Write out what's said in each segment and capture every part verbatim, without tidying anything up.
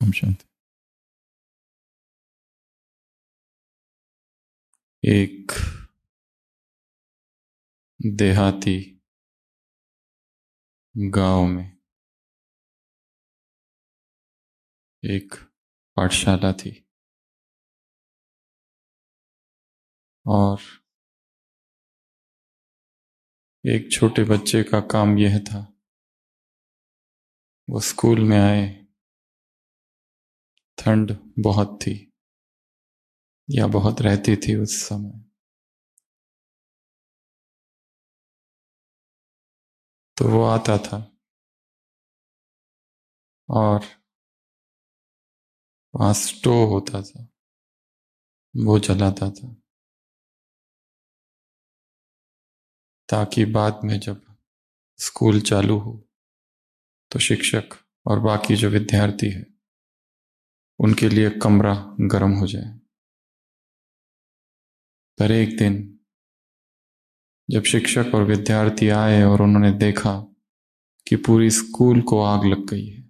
ओम शांति। एक देहाती गांव में एक पाठशाला थी और एक छोटे बच्चे का काम यह था, वो स्कूल में आए, ठंड बहुत थी या बहुत रहती थी उस समय, तो वो आता था और वहाँ स्टोव होता था, वो जलाता था ताकि बाद में जब स्कूल चालू हो तो शिक्षक और बाकी जो विद्यार्थी है उनके लिए कमरा गर्म हो जाए। पर एक दिन जब शिक्षक और विद्यार्थी आए और उन्होंने देखा कि पूरी स्कूल को आग लग गई है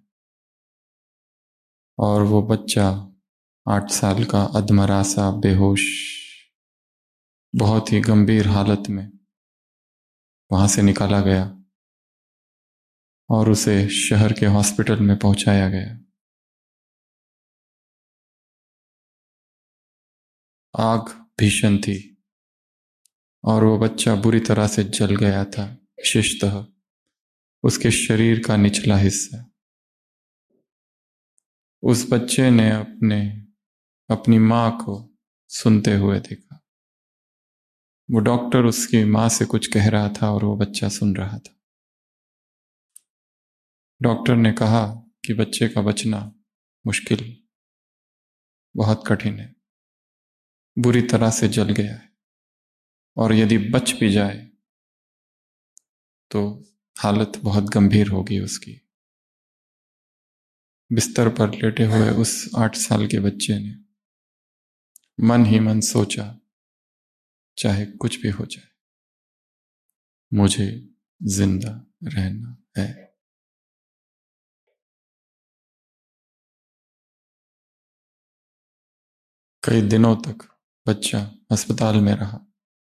और वो बच्चा आठ साल का अधमरा सा बेहोश बहुत ही गंभीर हालत में वहां से निकाला गया और उसे शहर के हॉस्पिटल में पहुंचाया गया। आग भीषण थी और वो बच्चा बुरी तरह से जल गया था, विशेषतः उसके शरीर का निचला हिस्सा। उस बच्चे ने अपने अपनी मां को सुनते हुए देखा। वो डॉक्टर उसकी मां से कुछ कह रहा था और वो बच्चा सुन रहा था। डॉक्टर ने कहा कि बच्चे का बचना मुश्किल, बहुत कठिन है, बुरी तरह से जल गया है और यदि बच भी जाए तो हालत बहुत गंभीर होगी उसकी। बिस्तर पर लेटे हुए उस आठ साल के बच्चे ने मन ही मन सोचा, चाहे कुछ भी हो जाए मुझे जिंदा रहना है। कई दिनों तक बच्चा अस्पताल में रहा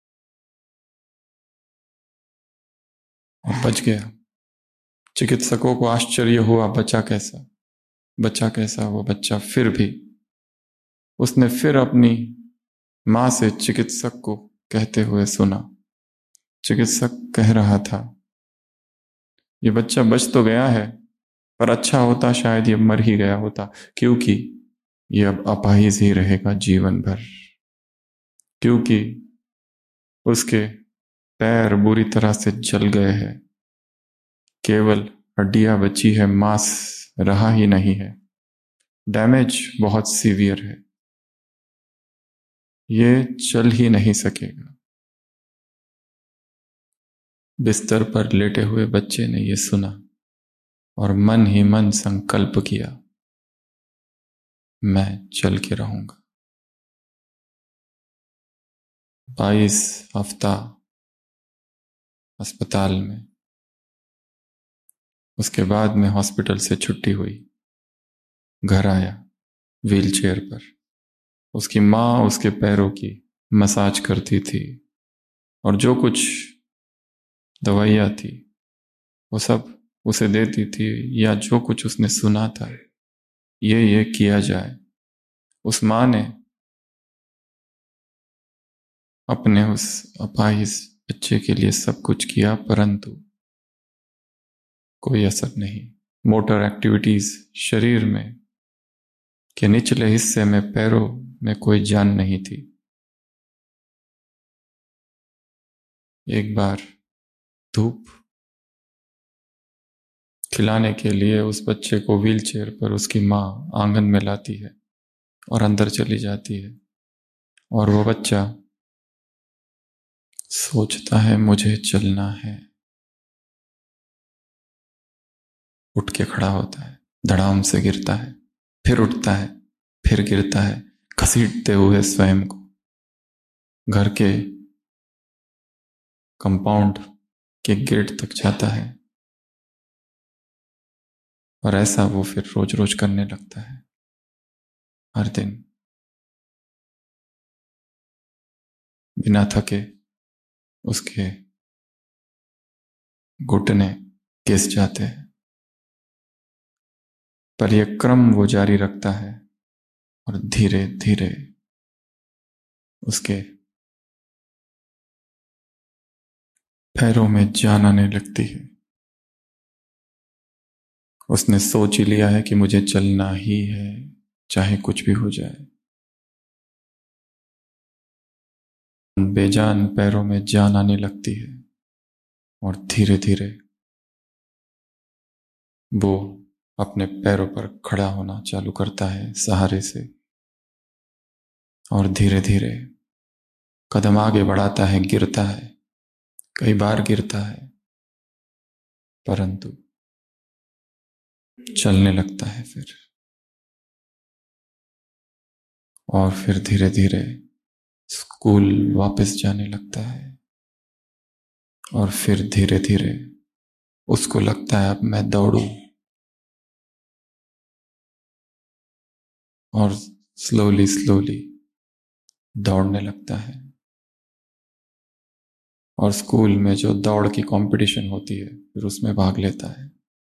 और बच गया। चिकित्सकों को आश्चर्य हुआ, बचा कैसा बचा कैसा वो बच्चा फिर भी उसने फिर अपनी मां से चिकित्सक को कहते हुए सुना। चिकित्सक कह रहा था, ये बच्चा बच तो गया है पर अच्छा होता शायद ये मर ही गया होता, क्योंकि ये अब अपाहिज ही रहेगा जीवन भर, क्योंकि उसके पैर बुरी तरह से जल गए हैं, केवल हड्डियां बची है, मांस रहा ही नहीं है, डैमेज बहुत सीवियर है, ये चल ही नहीं सकेगा। बिस्तर पर लेटे हुए बच्चे ने यह सुना और मन ही मन संकल्प किया, मैं चल के रहूंगा। बाईस हफ्ता अस्पताल में, उसके बाद में हॉस्पिटल से छुट्टी हुई, घर आया व्हीलचेयर पर। उसकी मां उसके पैरों की मसाज करती थी और जो कुछ दवाइयां थी वो सब उसे देती थी, या जो कुछ उसने सुना था ये ये किया जाए। उस मां ने अपने उस अपाहिज बच्चे के लिए सब कुछ किया, परंतु कोई असर नहीं। मोटर एक्टिविटीज शरीर में के निचले हिस्से में, पैरों में कोई जान नहीं थी। एक बार धूप खिलाने के लिए उस बच्चे को व्हीलचेयर पर उसकी मां आंगन में लाती है और अंदर चली जाती है और वो बच्चा सोचता है मुझे चलना है। उठ के खड़ा होता है, धड़ाम से गिरता है, फिर उठता है, फिर गिरता है, घसीटते हुए स्वयं को घर के कंपाउंड के गेट तक जाता है और ऐसा वो फिर रोज रोज करने लगता है। हर दिन बिना थके उसके घुटने घिस जाते हैं, पर यह क्रम वो जारी रखता है और धीरे धीरे उसके पैरों में जान आने लगती है। उसने सोच ही लिया है कि मुझे चलना ही है, चाहे कुछ भी हो जाए। बेजान पैरों में जान आने लगती है और धीरे धीरे वो अपने पैरों पर खड़ा होना चालू करता है सहारे से, और धीरे धीरे कदम आगे बढ़ाता है, गिरता है, कई बार गिरता है, परंतु चलने लगता है फिर। और फिर धीरे धीरे स्कूल वापस जाने लगता है, और फिर धीरे धीरे उसको लगता है अब मैं दौड़ूं, और स्लोली स्लोली दौड़ने लगता है। और स्कूल में जो दौड़ की कंपटीशन होती है फिर उसमें भाग लेता है।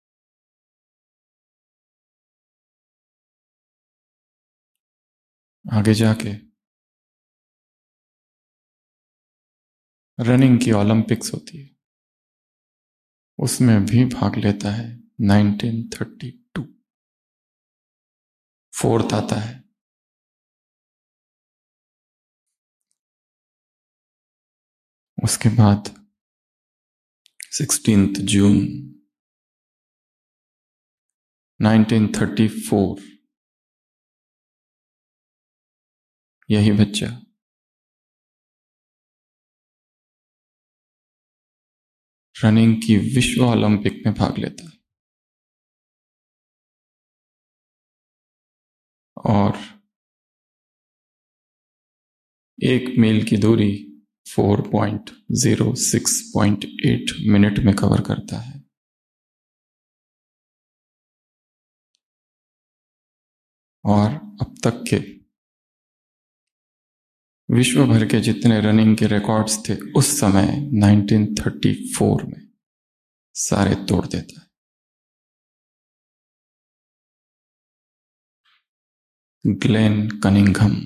आगे जाके रनिंग की ओलंपिक्स होती है, उसमें भी भाग लेता है। नाइनटीन थर्टी टू फोर्थ आता है। उसके बाद sixteenth June nineteen thirty four यही बच्चा रनिंग की विश्व ओलंपिक में भाग लेता है, और एक मील की दूरी four point zero six point eight minute में कवर करता है। और अब तक के विश्व भर के जितने रनिंग के रिकॉर्ड्स थे उस समय नाइनटीन थर्टी फोर में सारे तोड़ देता है। Glenn Cunningham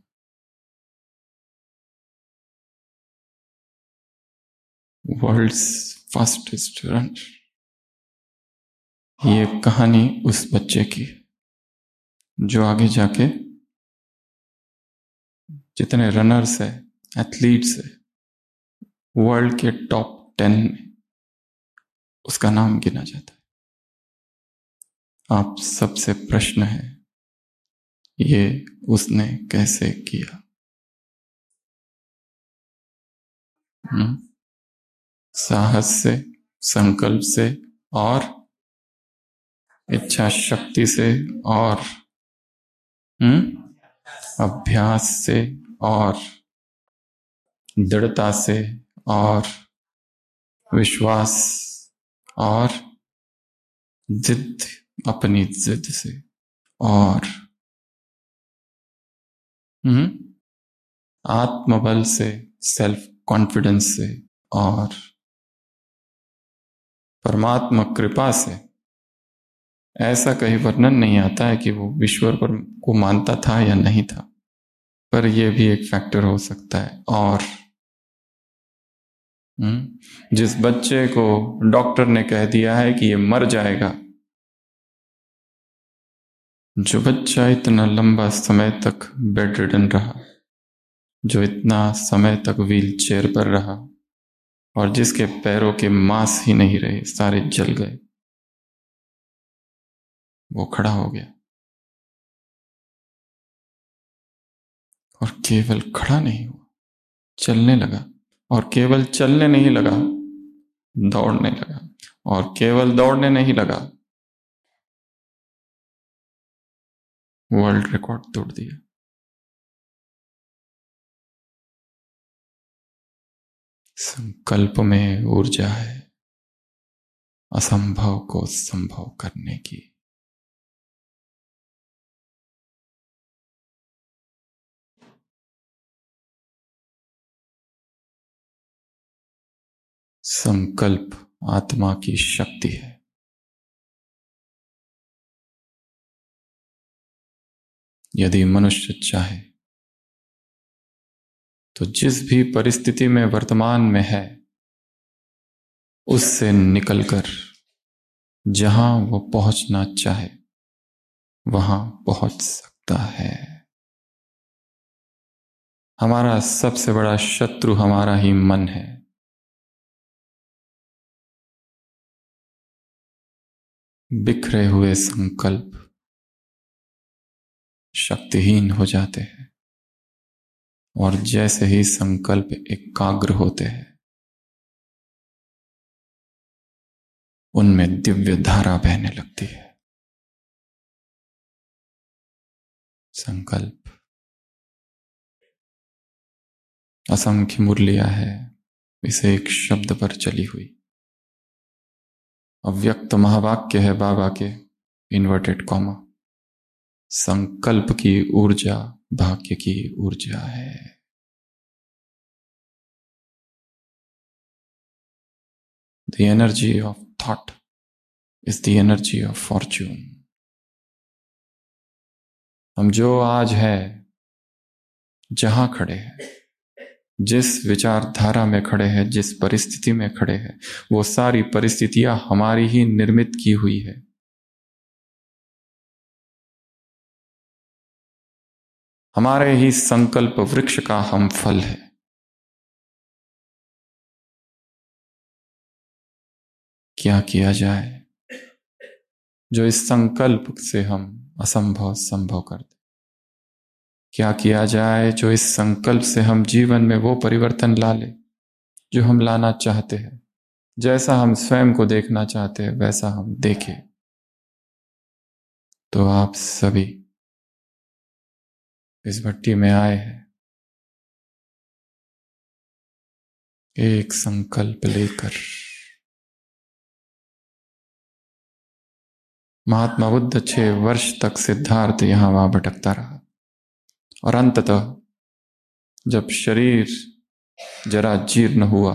world's fastest runner. ये कहानी उस बच्चे की जो आगे जाके जितने रनर्स है, एथलीट्स है, वर्ल्ड के टॉप टेन में उसका नाम गिना जाता है। आप सबसे प्रश्न है ये उसने कैसे किया? हुँ? साहस से, संकल्प से, और इच्छा शक्ति से, और हुँ? अभ्यास से, और दृढ़ता से, और विश्वास, और जिद, अपनी जिद से, और हुँ? आत्मबल से, सेल्फ कॉन्फिडेंस से, और परमात्मा कृपा से। ऐसा कहीं वर्णन नहीं आता है कि वो ईश्वर पर को मानता था या नहीं था, पर यह भी एक फैक्टर हो सकता है। और जिस बच्चे को डॉक्टर ने कह दिया है कि ये मर जाएगा, जो बच्चा इतना लंबा समय तक बेड रिडन रहा, जो इतना समय तक व्हील चेयर पर रहा, और जिसके पैरों के मांस ही नहीं रहे, सारे जल गए, वो खड़ा हो गया। और केवल खड़ा नहीं हुआ, चलने लगा। और केवल चलने नहीं लगा, दौड़ने लगा। और केवल दौड़ने नहीं लगा, वर्ल्ड रिकॉर्ड तोड़ दिया। संकल्प में ऊर्जा है असंभव को संभव करने की। संकल्प आत्मा की शक्ति है। यदि मनुष्य चाहे तो जिस भी परिस्थिति में वर्तमान में है उससे निकलकर जहां वो पहुंचना चाहे वहां पहुंच सकता है। हमारा सबसे बड़ा शत्रु हमारा ही मन है। बिखरे हुए संकल्प शक्तिहीन हो जाते हैं और जैसे ही संकल्प एकाग्र होते हैं उनमें दिव्य धारा बहने लगती है। संकल्प असंख्य मुरलियां है इसे एक शब्द पर चली हुई। अव्यक्त महावाक्य है बाबा के, इन्वर्टेड कॉमा। संकल्प की ऊर्जा भाग्य की ऊर्जा है। The energy of thought is the energy of fortune. हम जो आज है, जहां खड़े हैं, जिस विचारधारा में खड़े हैं, जिस परिस्थिति में खड़े हैं, वो सारी परिस्थितियां हमारी ही निर्मित की हुई है। हमारे ही संकल्प वृक्ष का हम फल है। क्या किया जाए जो इस संकल्प से हम असंभव संभव कर दे? क्या किया जाए जो इस संकल्प से हम जीवन में वो परिवर्तन ला ले जो हम लाना चाहते हैं? जैसा हम स्वयं को देखना चाहते हैं वैसा हम देखें। तो आप सभी इस भट्टी में आए हैं एक संकल्प लेकर। महात्मा बुद्ध छह वर्ष तक सिद्धार्थ यहां वहां भटकता रहा और अंततः जब शरीर जरा जीर्ण हुआ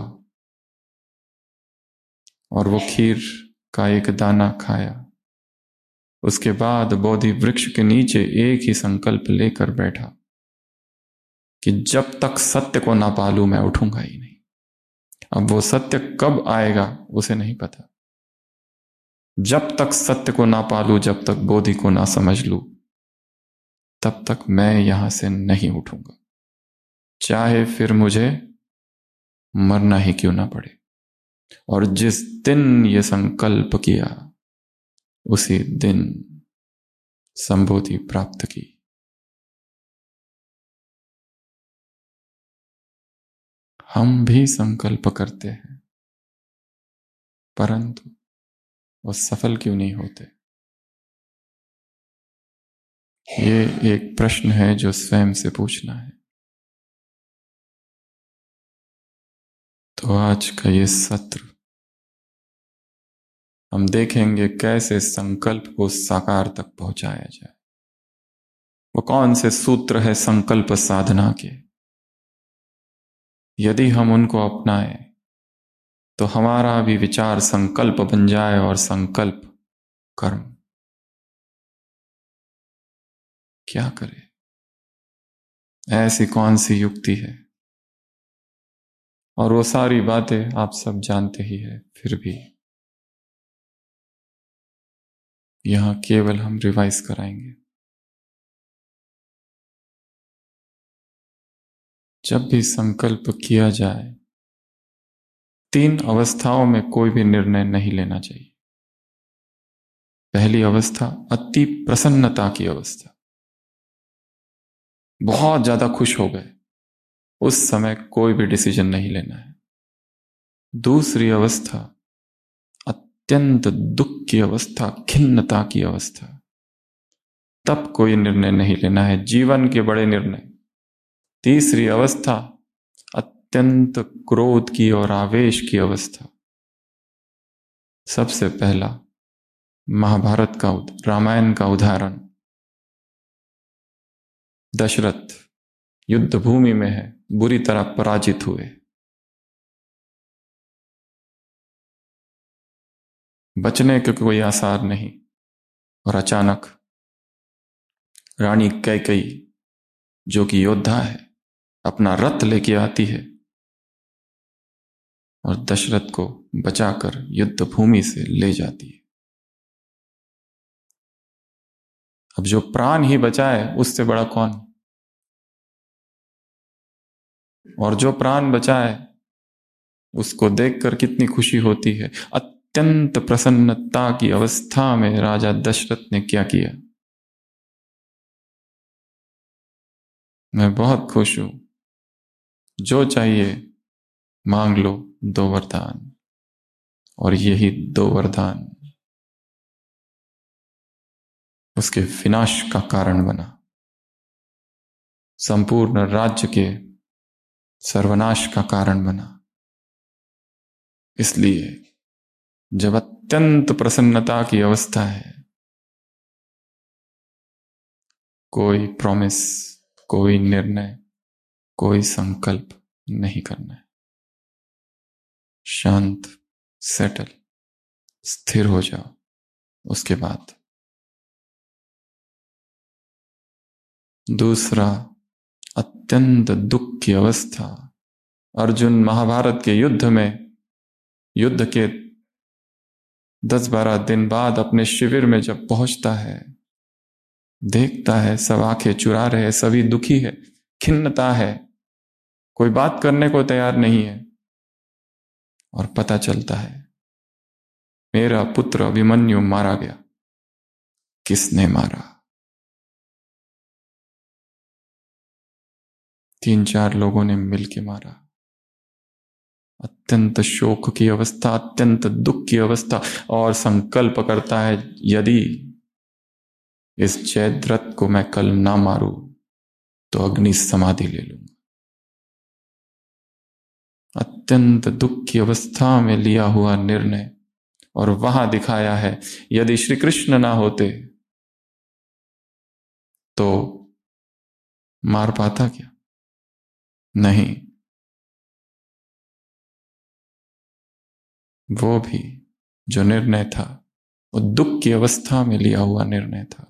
और वो खीर का एक दाना खाया, उसके बाद बोधि वृक्ष के नीचे एक ही संकल्प लेकर बैठा कि जब तक सत्य को ना पालूं मैं उठूंगा ही नहीं। अब वो सत्य कब आएगा उसे नहीं पता। जब तक सत्य को ना पालूं, जब तक बोधि को ना समझ लूं, तब तक मैं यहां से नहीं उठूंगा, चाहे फिर मुझे मरना ही क्यों ना पड़े। और जिस दिन ये संकल्प किया उसी दिन संबोधि प्राप्त की। हम भी संकल्प करते हैं परंतु वो सफल क्यों नहीं होते? ये एक प्रश्न है जो स्वयं से पूछना है। तो आज का ये सत्र हम देखेंगे कैसे संकल्प को साकार तक पहुंचाया जाए। वो कौन से सूत्र है संकल्प साधना के, यदि हम उनको अपनाएं तो हमारा भी विचार संकल्प बन जाए और संकल्प कर्म। क्या करें? ऐसी कौन सी युक्ति है? और वो सारी बातें आप सब जानते ही है, फिर भी यहां केवल हम रिवाइज कराएंगे। जब भी संकल्प किया जाए तीन अवस्थाओं में कोई भी निर्णय नहीं लेना चाहिए। पहली अवस्था अति प्रसन्नता की अवस्था, बहुत ज्यादा खुश हो गए, उस समय कोई भी डिसीजन नहीं लेना है। दूसरी अवस्था अत्यंत दुख की अवस्था, खिन्नता की अवस्था, तब कोई निर्णय नहीं लेना है, जीवन के बड़े निर्णय। तीसरी अवस्था अत्यंत क्रोध की और आवेश की अवस्था। सबसे पहला महाभारत का, रामायण का उदाहरण। दशरथ युद्ध भूमि में है, बुरी तरह पराजित हुए, बचने के कोई आसार नहीं। और अचानक रानी कैकेयी, जो कि योद्धा है, अपना रथ लेके आती है और दशरथ को बचाकर युद्ध भूमि से ले जाती है। अब जो प्राण ही बचाए उससे बड़ा कौन? और जो प्राण बचाए उसको देखकर कितनी खुशी होती है। अत्यंत प्रसन्नता की अवस्था में राजा दशरथ ने क्या किया? मैं बहुत खुश हूं, जो चाहिए मांग लो दो वरदान। और यही दो वरदान उसके विनाश का कारण बना, संपूर्ण राज्य के सर्वनाश का कारण बना। इसलिए जब अत्यंत प्रसन्नता की अवस्था है, कोई प्रॉमिस, कोई निर्णय, कोई संकल्प नहीं करना है। शांत, सेटल, स्थिर हो जाओ। उसके बाद दूसरा, अत्यंत दुख की अवस्था। अर्जुन महाभारत के युद्ध में, युद्ध के दस बारह दिन बाद अपने शिविर में जब पहुंचता है, देखता है सब आंखें चुरा रहे, सभी दुखी है, खिन्नता है, कोई बात करने को तैयार नहीं है। और पता चलता है मेरा पुत्र अभिमन्यु मारा गया। किसने मारा? तीन चार लोगों ने मिलकर मारा। अत्यंत शोक की अवस्था, अत्यंत दुख की अवस्था, और संकल्प करता है यदि इस जयद्रथ को मैं कल ना मारूं तो अग्नि समाधि ले लूंगा। अत्यंत दुख की अवस्था में लिया हुआ निर्णय, और वहां दिखाया है यदि श्री कृष्ण ना होते तो मार पाता क्या? नहीं। वो भी जो निर्णय था वो दुख की अवस्था में लिया हुआ निर्णय था।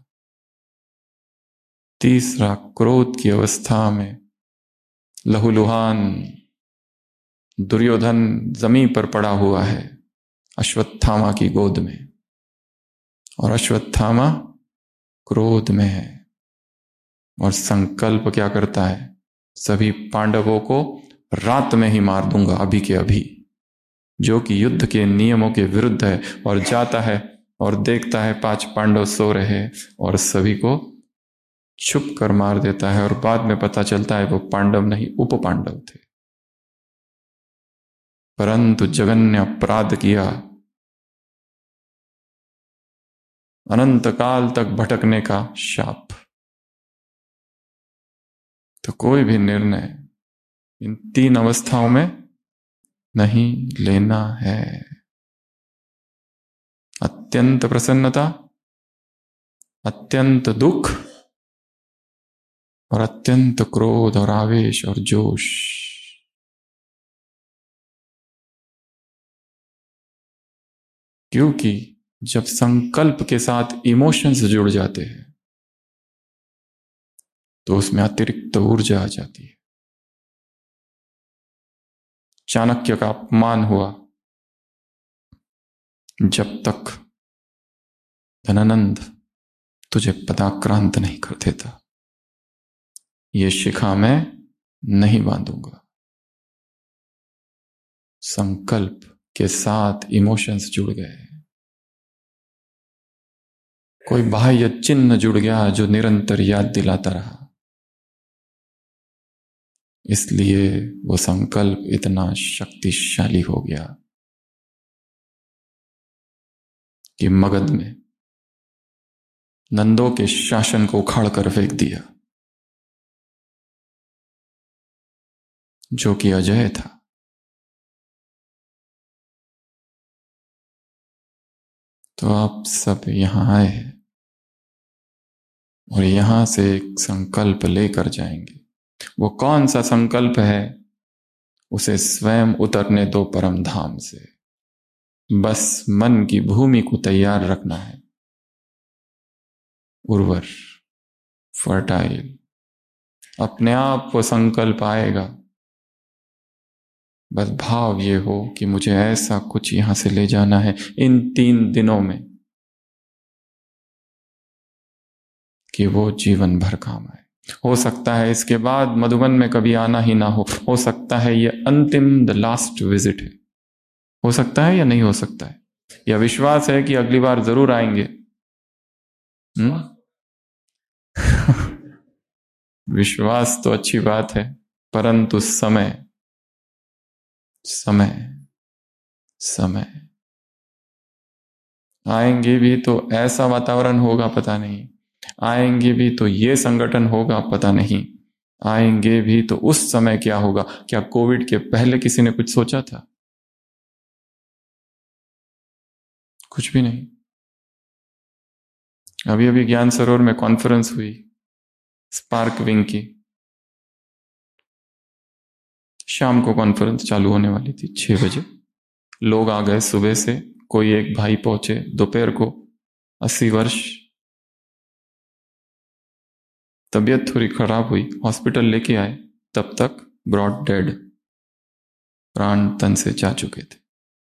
तीसरा, क्रोध की अवस्था में लहूलुहान दुर्योधन जमीन पर पड़ा हुआ है अश्वत्थामा की गोद में, और अश्वत्थामा क्रोध में है और संकल्प क्या करता है? सभी पांडवों को रात में ही मार दूंगा, अभी के अभी, जो कि युद्ध के नियमों के विरुद्ध है। और जाता है और देखता है पांच पांडव सो रहे और सभी को छुप कर मार देता है। और बाद में पता चलता है वो पांडव नहीं, उप पांडव थे। परंतु जघन्य अपराध किया, अनंत काल तक भटकने का शाप। तो कोई भी निर्णय इन तीन अवस्थाओं में नहीं लेना है। अत्यंत प्रसन्नता, अत्यंत दुख, और अत्यंत क्रोध और आवेश और जोश। क्योंकि जब संकल्प के साथ इमोशंस जुड़ जाते हैं तो उसमें अतिरिक्त ऊर्जा आ जाती है। चाणक्य का अपमान हुआ जब तक धनानंद तुझे पदाक्रांत नहीं कर देता, ये शिखा मैं नहीं बांधूंगा। संकल्प के साथ इमोशंस जुड़ गए, कोई बाह्य चिन्ह जुड़ गया जो निरंतर याद दिलाता रहा। इसलिए वो संकल्प इतना शक्तिशाली हो गया कि मगध में नंदों के शासन को उखाड़ कर फेंक दिया, जो कि अजय था। तो आप सब यहां आए हैं और यहां से एक संकल्प लेकर जाएंगे। वो कौन सा संकल्प है? उसे स्वयं उतरने दो परम धाम से। बस मन की भूमि को तैयार रखना है, उर्वर, फर्टाइल। अपने आप वो संकल्प आएगा। बस भाव ये हो कि मुझे ऐसा कुछ यहां से ले जाना है इन तीन दिनों में कि वो जीवन भर काम आए। हो सकता है इसके बाद मधुबन में कभी आना ही ना हो हो सकता है ये अंतिम, द लास्ट विजिट है। हो सकता है या नहीं हो सकता है, या विश्वास है कि अगली बार जरूर आएंगे। हम्म विश्वास तो अच्छी बात है, परंतु समय समय समय आएंगे भी तो ऐसा वातावरण होगा पता नहीं, आएंगे भी तो ये संगठन होगा पता नहीं, आएंगे भी तो उस समय क्या होगा। क्या कोविड के पहले किसी ने कुछ सोचा था? कुछ भी नहीं। अभी अभी ज्ञान सरोवर में कॉन्फ्रेंस हुई स्पार्क विंग की, शाम को कॉन्फ्रेंस चालू होने वाली थी छह बजे। लोग आ गए सुबह से, कोई एक भाई पहुंचे दोपहर को, अस्सी वर्ष, तबीयत थोड़ी खराब हुई, हॉस्पिटल लेके आए, तब तक ब्रॉड डेड, प्राण तन से जा चुके थे।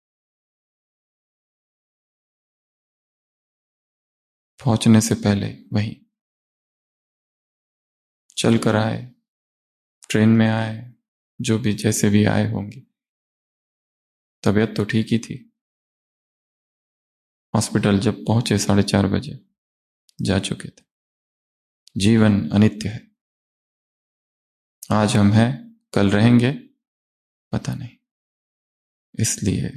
पहुंचने से पहले वहीं चल कर आए, ट्रेन में आए, जो भी जैसे भी आए होंगे, तबीयत तो ठीक ही थी। हॉस्पिटल जब पहुंचे साढ़े चार बजे जा चुके थे। जीवन अनित्य है। आज हम हैं, कल रहेंगे पता नहीं। इसलिए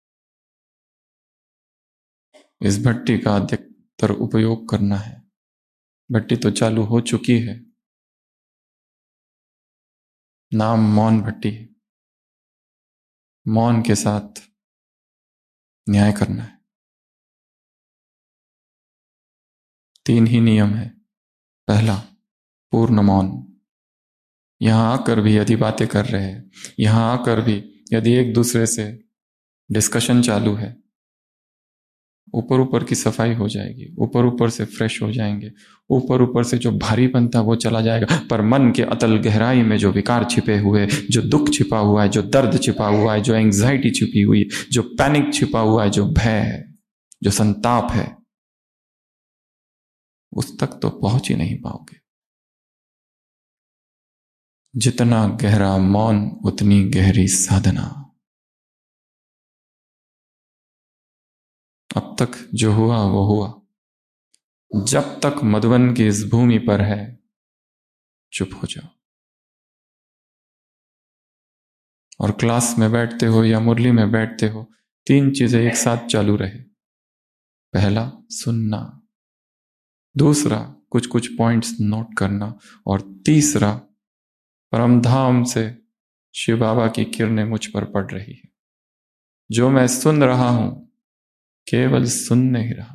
इस भट्टी का अधिकतर उपयोग करना है। भट्टी तो चालू हो चुकी है, नाम मौन भट्टी है। मौन के साथ न्याय करना है। तीन ही नियम है। पहला, पूर्ण मौन। यहां आकर भी यदि बातें कर रहे हैं, यहां आकर भी यदि एक दूसरे से डिस्कशन चालू है, ऊपर ऊपर की सफाई हो जाएगी, ऊपर ऊपर से फ्रेश हो जाएंगे, ऊपर ऊपर से जो भारीपन था वो चला जाएगा, पर मन के अतल गहराई में जो विकार छिपे हुए, जो दुख छिपा हुआ है, जो दर्द छिपा हुआ है, जो एंग्जाइटी छिपी हुई, जो पैनिक छिपा हुआ है, जो भय है, जो संताप है, उस तक तो पहुंच ही नहीं पाओगे। जितना गहरा मौन उतनी गहरी साधना। अब तक जो हुआ वो हुआ। जब तक मधुबन की इस भूमि पर है, चुप हो जाओ। और क्लास में बैठते हो या मुरली में बैठते हो, तीन चीजें एक साथ चालू रहे। पहला, सुनना। दूसरा, कुछ कुछ पॉइंट्स नोट करना। और तीसरा, परमधाम से शिव बाबा की किरणें मुझ पर पड़ रही है। जो मैं सुन रहा हूं, केवल सुन नहीं रहा,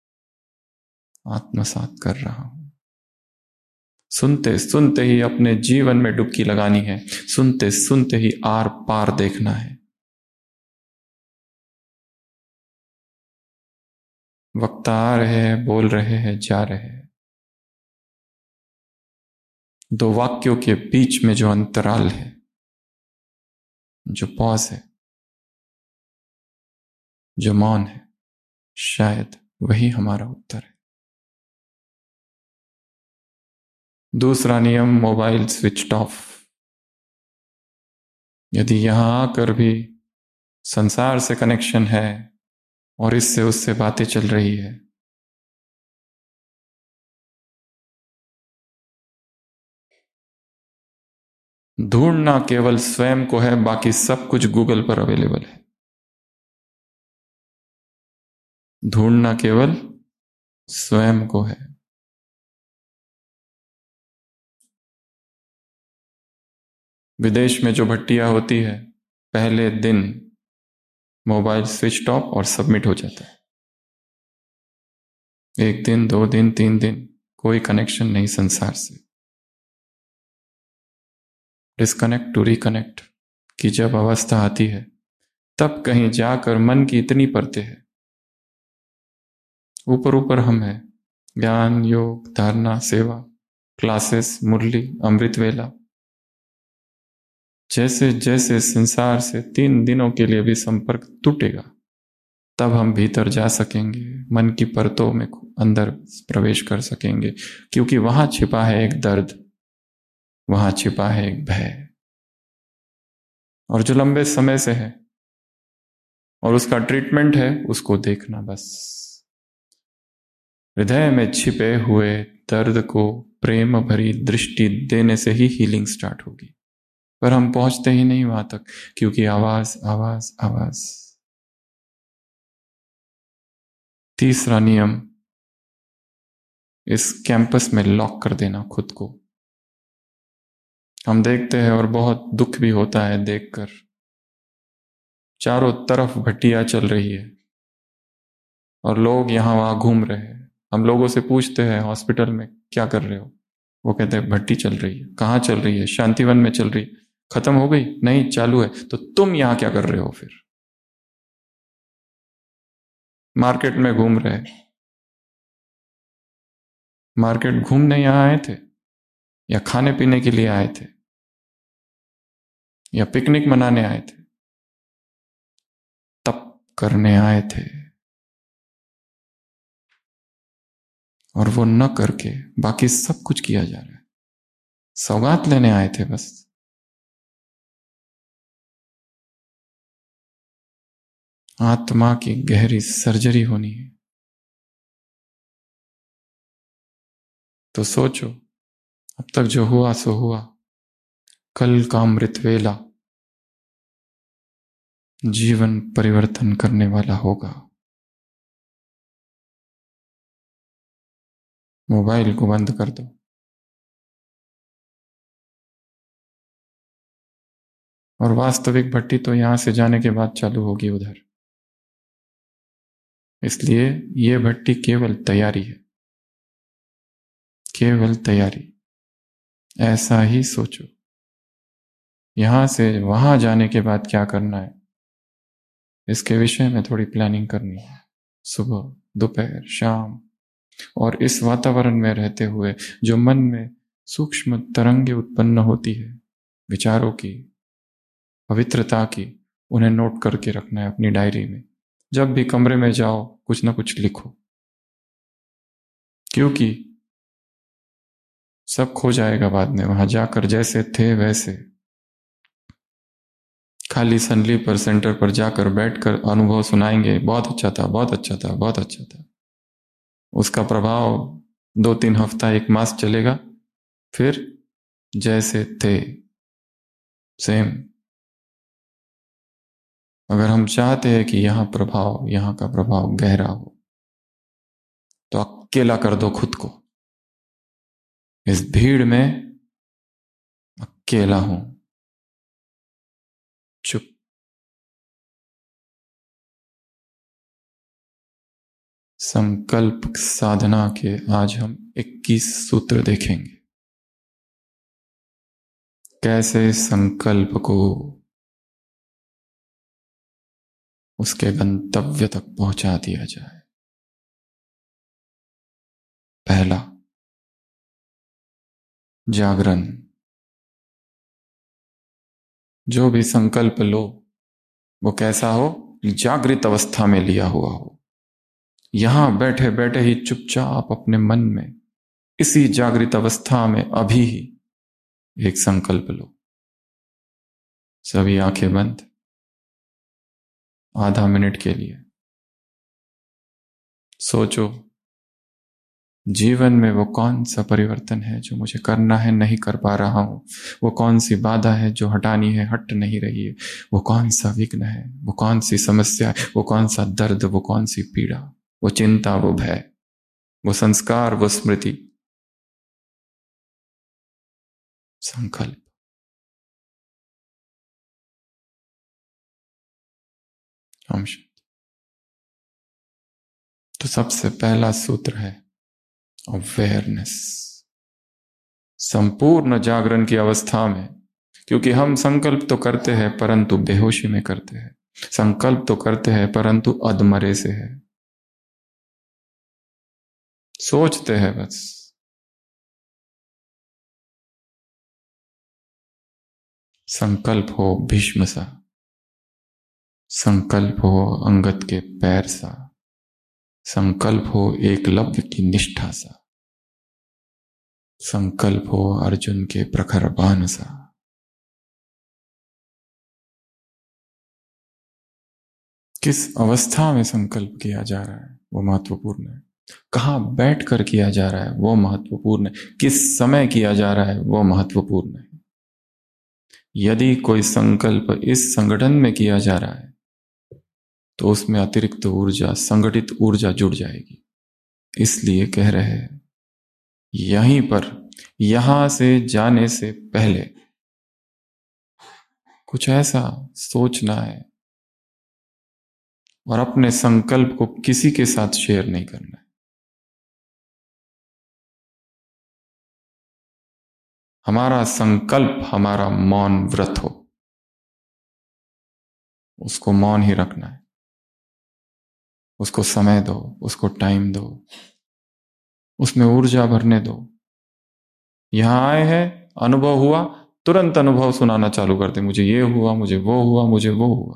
आत्मसात कर रहा हूं। सुनते सुनते ही अपने जीवन में डुबकी लगानी है, सुनते सुनते ही आर पार देखना है। वक्ता आ रहे हैं, बोल रहे हैं, जा रहे हैं। दो वाक्यों के बीच में जो अंतराल है, जो पॉज है, जो मौन है, शायद वही हमारा उत्तर है। दूसरा नियम, मोबाइल स्विच ऑफ। यदि यहां आकर भी संसार से कनेक्शन है और इससे उससे बातें चल रही है, ढूंढना केवल स्वयं को है, बाकी सब कुछ गूगल पर अवेलेबल है। ढूंढना केवल स्वयं को है। विदेश में जो भट्टियां होती है, पहले दिन मोबाइल स्विच ऑफ और सबमिट हो जाता है। एक दिन, दो दिन, तीन दिन कोई कनेक्शन नहीं संसार से। डिस्कनेक्ट टू रिकनेक्ट की जब अवस्था आती है, तब कहीं जाकर मन की इतनी परतें है। ऊपर ऊपर हम है, ज्ञान, योग, धारणा, सेवा, क्लासेस, मुरली, अमृत वेला। जैसे जैसे संसार से तीन दिनों के लिए भी संपर्क टूटेगा, तब हम भीतर जा सकेंगे, मन की परतों में अंदर प्रवेश कर सकेंगे, क्योंकि वहां छिपा है एक दर्द, वहां छिपा है एक भय, और जो लंबे समय से है, और उसका ट्रीटमेंट है उसको देखना बस। हृदय में छिपे हुए दर्द को प्रेम भरी दृष्टि देने से ही हीलिंग स्टार्ट होगी, पर हम पहुंचते ही नहीं वहां तक, क्योंकि आवाज आवाज आवाज। तीसरा नियम, इस कैंपस में लॉक कर देना खुद को। हम देखते हैं और बहुत दुख भी होता है देखकर, चारों तरफ भट्टियां चल रही है और लोग यहां वहां घूम रहे हैं। हम लोगों से पूछते हैं हॉस्पिटल में क्या कर रहे हो, वो कहते हैं भट्टी चल रही है। कहाँ चल रही है? शांतिवन में चल रही। खत्म हो गई? नहीं, चालू है। तो तुम यहां क्या कर रहे हो फिर? मार्केट में घूम रहे, मार्केट घूमने यहां आए थे, या खाने पीने के लिए आए थे, या पिकनिक मनाने आए थे, तप करने आए थे, और वो न करके बाकी सब कुछ किया जा रहा है। सौगात लेने आए थे बस। आत्मा की गहरी सर्जरी होनी है। तो सोचो, अब तक जो हुआ सो हुआ, कल का अमृत वेला जीवन परिवर्तन करने वाला होगा। मोबाइल को बंद कर दो, और वास्तविक भट्टी तो यहां से जाने के बाद चालू होगी उधर। इसलिए यह भट्टी केवल तैयारी है, केवल तैयारी। ऐसा ही सोचो, यहां से वहां जाने के बाद क्या करना है, इसके विषय में थोड़ी प्लानिंग करनी है। सुबह, दोपहर, शाम, और इस वातावरण में रहते हुए जो मन में सूक्ष्म तरंगे उत्पन्न होती है, विचारों की, पवित्रता की, उन्हें नोट करके रखना है अपनी डायरी में। जब भी कमरे में जाओ कुछ ना कुछ लिखो, क्योंकि सब खो जाएगा बाद में। वहां जाकर जैसे थे वैसे खाली संदली पर, सेंटर पर जाकर बैठकर अनुभव सुनाएंगे, बहुत अच्छा था, बहुत अच्छा था, बहुत अच्छा था। उसका प्रभाव दो तीन हफ्ता, एक मास चलेगा, फिर जैसे थे सेम। अगर हम चाहते हैं कि यहां प्रभाव, यहां का प्रभाव गहरा हो, तो अकेला कर दो खुद को। इस भीड़ में अकेला हूं, चुप। संकल्प साधना के आज हम इक्कीस सूत्र देखेंगे, कैसे संकल्प को उसके गंतव्य तक पहुंचा दिया जाए। पहला, जागरण। जो भी संकल्प लो वो कैसा हो? जागृत अवस्था में लिया हुआ हो। यहां बैठे बैठे ही चुपचाप अपने मन में, इसी जागृत अवस्था में अभी ही एक संकल्प लो। सभी आंखें बंद, आधा मिनट के लिए सोचो, जीवन में वो कौन सा परिवर्तन है जो मुझे करना है, नहीं कर पा रहा हूं। वो कौन सी बाधा है जो हटानी है, हट नहीं रही है। वो कौन सा विघ्न है, वो कौन सी समस्या है, वो कौन सा दर्द, वो कौन सी पीड़ा, वो चिंता, वो भय, वो संस्कार, वो स्मृति। संकल्प। हम तो सबसे पहला सूत्र है अवेयरनेस। संपूर्ण जागरण की अवस्था में, क्योंकि हम संकल्प तो करते हैं परंतु बेहोशी में करते हैं। संकल्प तो करते हैं परंतु अधमरे से है, सोचते हैं बस। संकल्प हो भीष्म सा, संकल्प हो अंगद के पैर सा, संकल्प हो एकलव्य की निष्ठा सा, संकल्प हो अर्जुन के प्रखर बाण सा। किस अवस्था में संकल्प किया जा रहा है वो महत्वपूर्ण है, कहां बैठकर किया जा रहा है वो महत्वपूर्ण है, किस समय किया जा रहा है वो महत्वपूर्ण है। यदि कोई संकल्प इस संगठन में किया जा रहा है तो उसमें अतिरिक्त ऊर्जा, संगठित ऊर्जा जुड़ जाएगी। इसलिए कह रहे हैं यहीं पर, यहां से जाने से पहले कुछ ऐसा सोचना है और अपने संकल्प को किसी के साथ शेयर नहीं करना है। हमारा संकल्प हमारा मौन व्रत हो, उसको मौन ही रखना है, उसको समय दो, उसको टाइम दो, उसमें ऊर्जा भरने दो। यहां आए हैं, अनुभव हुआ, तुरंत अनुभव सुनाना चालू कर दे, मुझे ये हुआ, मुझे वो हुआ, मुझे वो हुआ।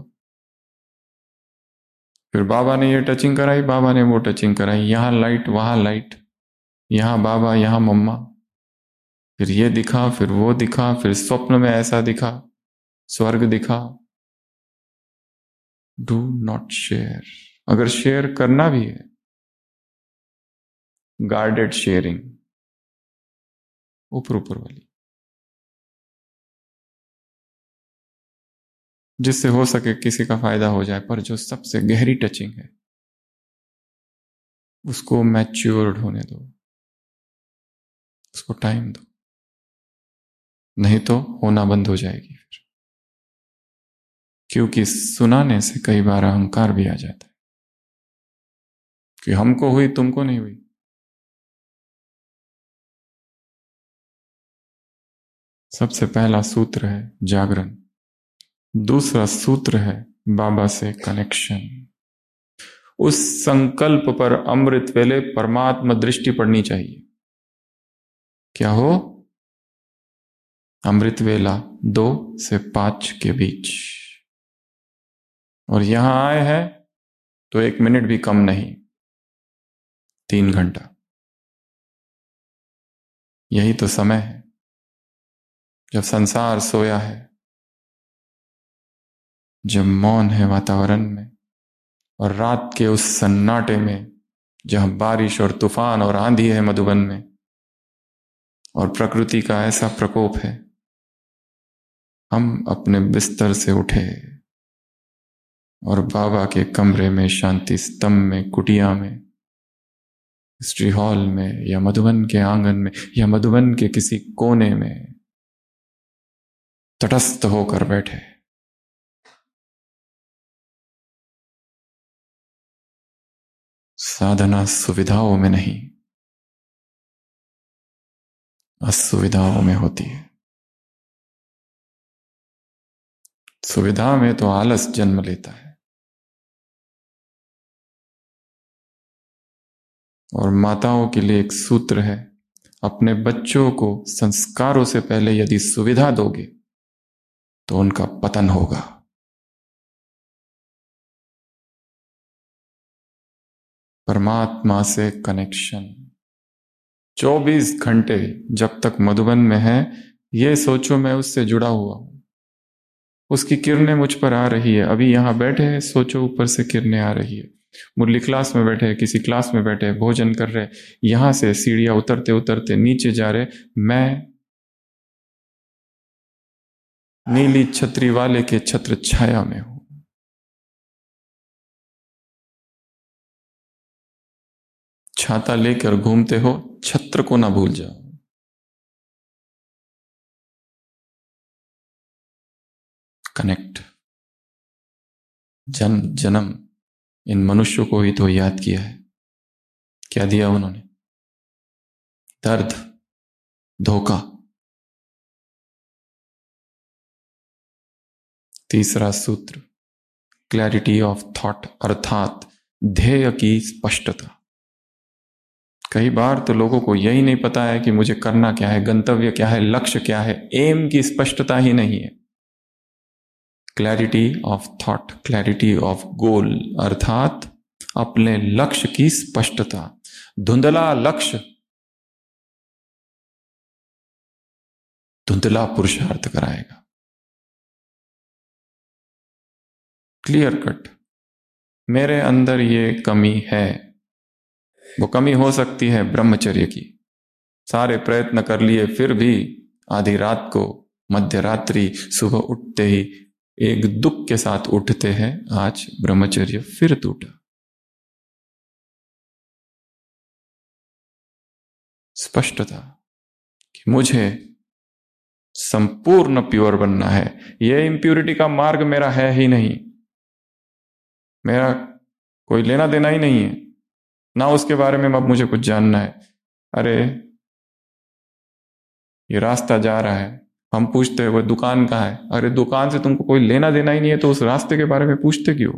फिर बाबा ने ये टचिंग कराई, बाबा ने वो टचिंग कराई, यहां लाइट वहां लाइट, यहां बाबा यहां मम्मा, फिर ये दिखा, फिर वो दिखा, फिर स्वप्न में ऐसा दिखा, स्वर्ग दिखा। Do not share. अगर शेयर करना भी है, गार्डेड शेयरिंग, ऊपर ऊपर वाली, जिससे हो सके किसी का फायदा हो जाए, पर जो सबसे गहरी टचिंग है उसको मैच्योर्ड होने दो, उसको टाइम दो, नहीं तो होना बंद हो जाएगी फिर। क्योंकि सुनाने से कई बार अहंकार भी आ जाता है कि हमको हुई तुमको नहीं हुई। सबसे पहला सूत्र है जागरण, दूसरा सूत्र है बाबा से कनेक्शन। उस संकल्प पर अमृत वेले परमात्मा दृष्टि पड़नी चाहिए। क्या हो? अमृत वेला दो से पांच के बीच, और यहां आए हैं तो एक मिनट भी कम नहीं, तीन घंटा। यही तो समय है जब संसार सोया है, जब मौन है वातावरण में, और रात के उस सन्नाटे में जहां बारिश और तूफान और आंधी है मधुबन में, और प्रकृति का ऐसा प्रकोप है, हम अपने बिस्तर से उठे और बाबा के कमरे में, शांति स्तंभ में, कुटिया में, हिस्ट्री हॉल में, या मधुबन के आंगन में, या मधुबन के किसी कोने में तटस्थ होकर बैठे। साधना सुविधाओं में नहीं, असुविधाओं में होती है। सुविधा में तो आलस जन्म लेता है, और माताओं के लिए एक सूत्र है, अपने बच्चों को संस्कारों से पहले यदि सुविधा दोगे तो उनका पतन होगा। परमात्मा से कनेक्शन चौबीस घंटे जब तक मधुबन में है, ये सोचो मैं उससे जुड़ा हुआ हूं, उसकी किरणें मुझ पर आ रही है। अभी यहां बैठे हैं, सोचो ऊपर से किरणें आ रही है। मुरली क्लास में बैठे, किसी क्लास में बैठे, भोजन कर रहे, यहां से सीढ़ियां उतरते उतरते नीचे जा रहे, मैं नीली छतरी वाले के छत्र छाया में हूं। छाता लेकर घूमते हो, छत्र को ना भूल जाओ। कनेक्ट। जन्म जन्म इन मनुष्यों को ही तो याद किया है, क्या दिया उन्होंने? दर्द, धोखा। तीसरा सूत्र, क्लैरिटी ऑफ थॉट अर्थात ध्येय की स्पष्टता। कई बार तो लोगों को यही नहीं पता है कि मुझे करना क्या है, गंतव्य क्या है, लक्ष्य क्या है, एम की स्पष्टता ही नहीं है। Clarity of thought, clarity of goal अर्थात अपने लक्ष्य की स्पष्टता। धुंधला लक्ष्य धुंधला पुरुषार्थ कराएगा। क्लियर कट, मेरे अंदर ये कमी है, वो कमी हो सकती है ब्रह्मचर्य की। सारे प्रयत्न कर लिए फिर भी आधी रात को, मध्य रात्रि, सुबह उठते ही एक दुख के साथ उठते हैं, आज ब्रह्मचर्य फिर टूटा। स्पष्टता कि मुझे संपूर्ण प्योर बनना है, यह इंप्योरिटी का मार्ग मेरा है ही नहीं, मेरा कोई लेना देना ही नहीं है, ना उसके बारे में अब मुझे कुछ जानना है। अरे ये रास्ता जा रहा है, हम पूछते हैं वो दुकान कहाँ है, अरे दुकान से तुमको कोई लेना देना ही नहीं है तो उस रास्ते के बारे में पूछते क्यों?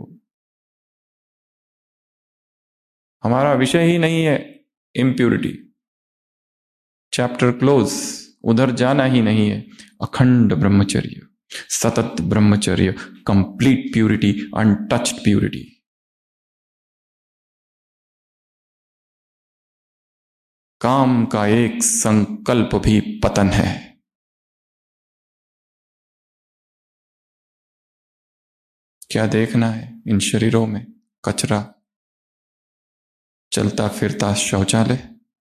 हमारा विषय ही नहीं है इम्प्यूरिटी, चैप्टर क्लोज, उधर जाना ही नहीं है। अखंड ब्रह्मचर्य, सतत ब्रह्मचर्य, कंप्लीट प्यूरिटी, अनटच्ड प्यूरिटी। काम का एक संकल्प भी पतन है। क्या देखना है इन शरीरों में? कचरा, चलता फिरता शौचालय,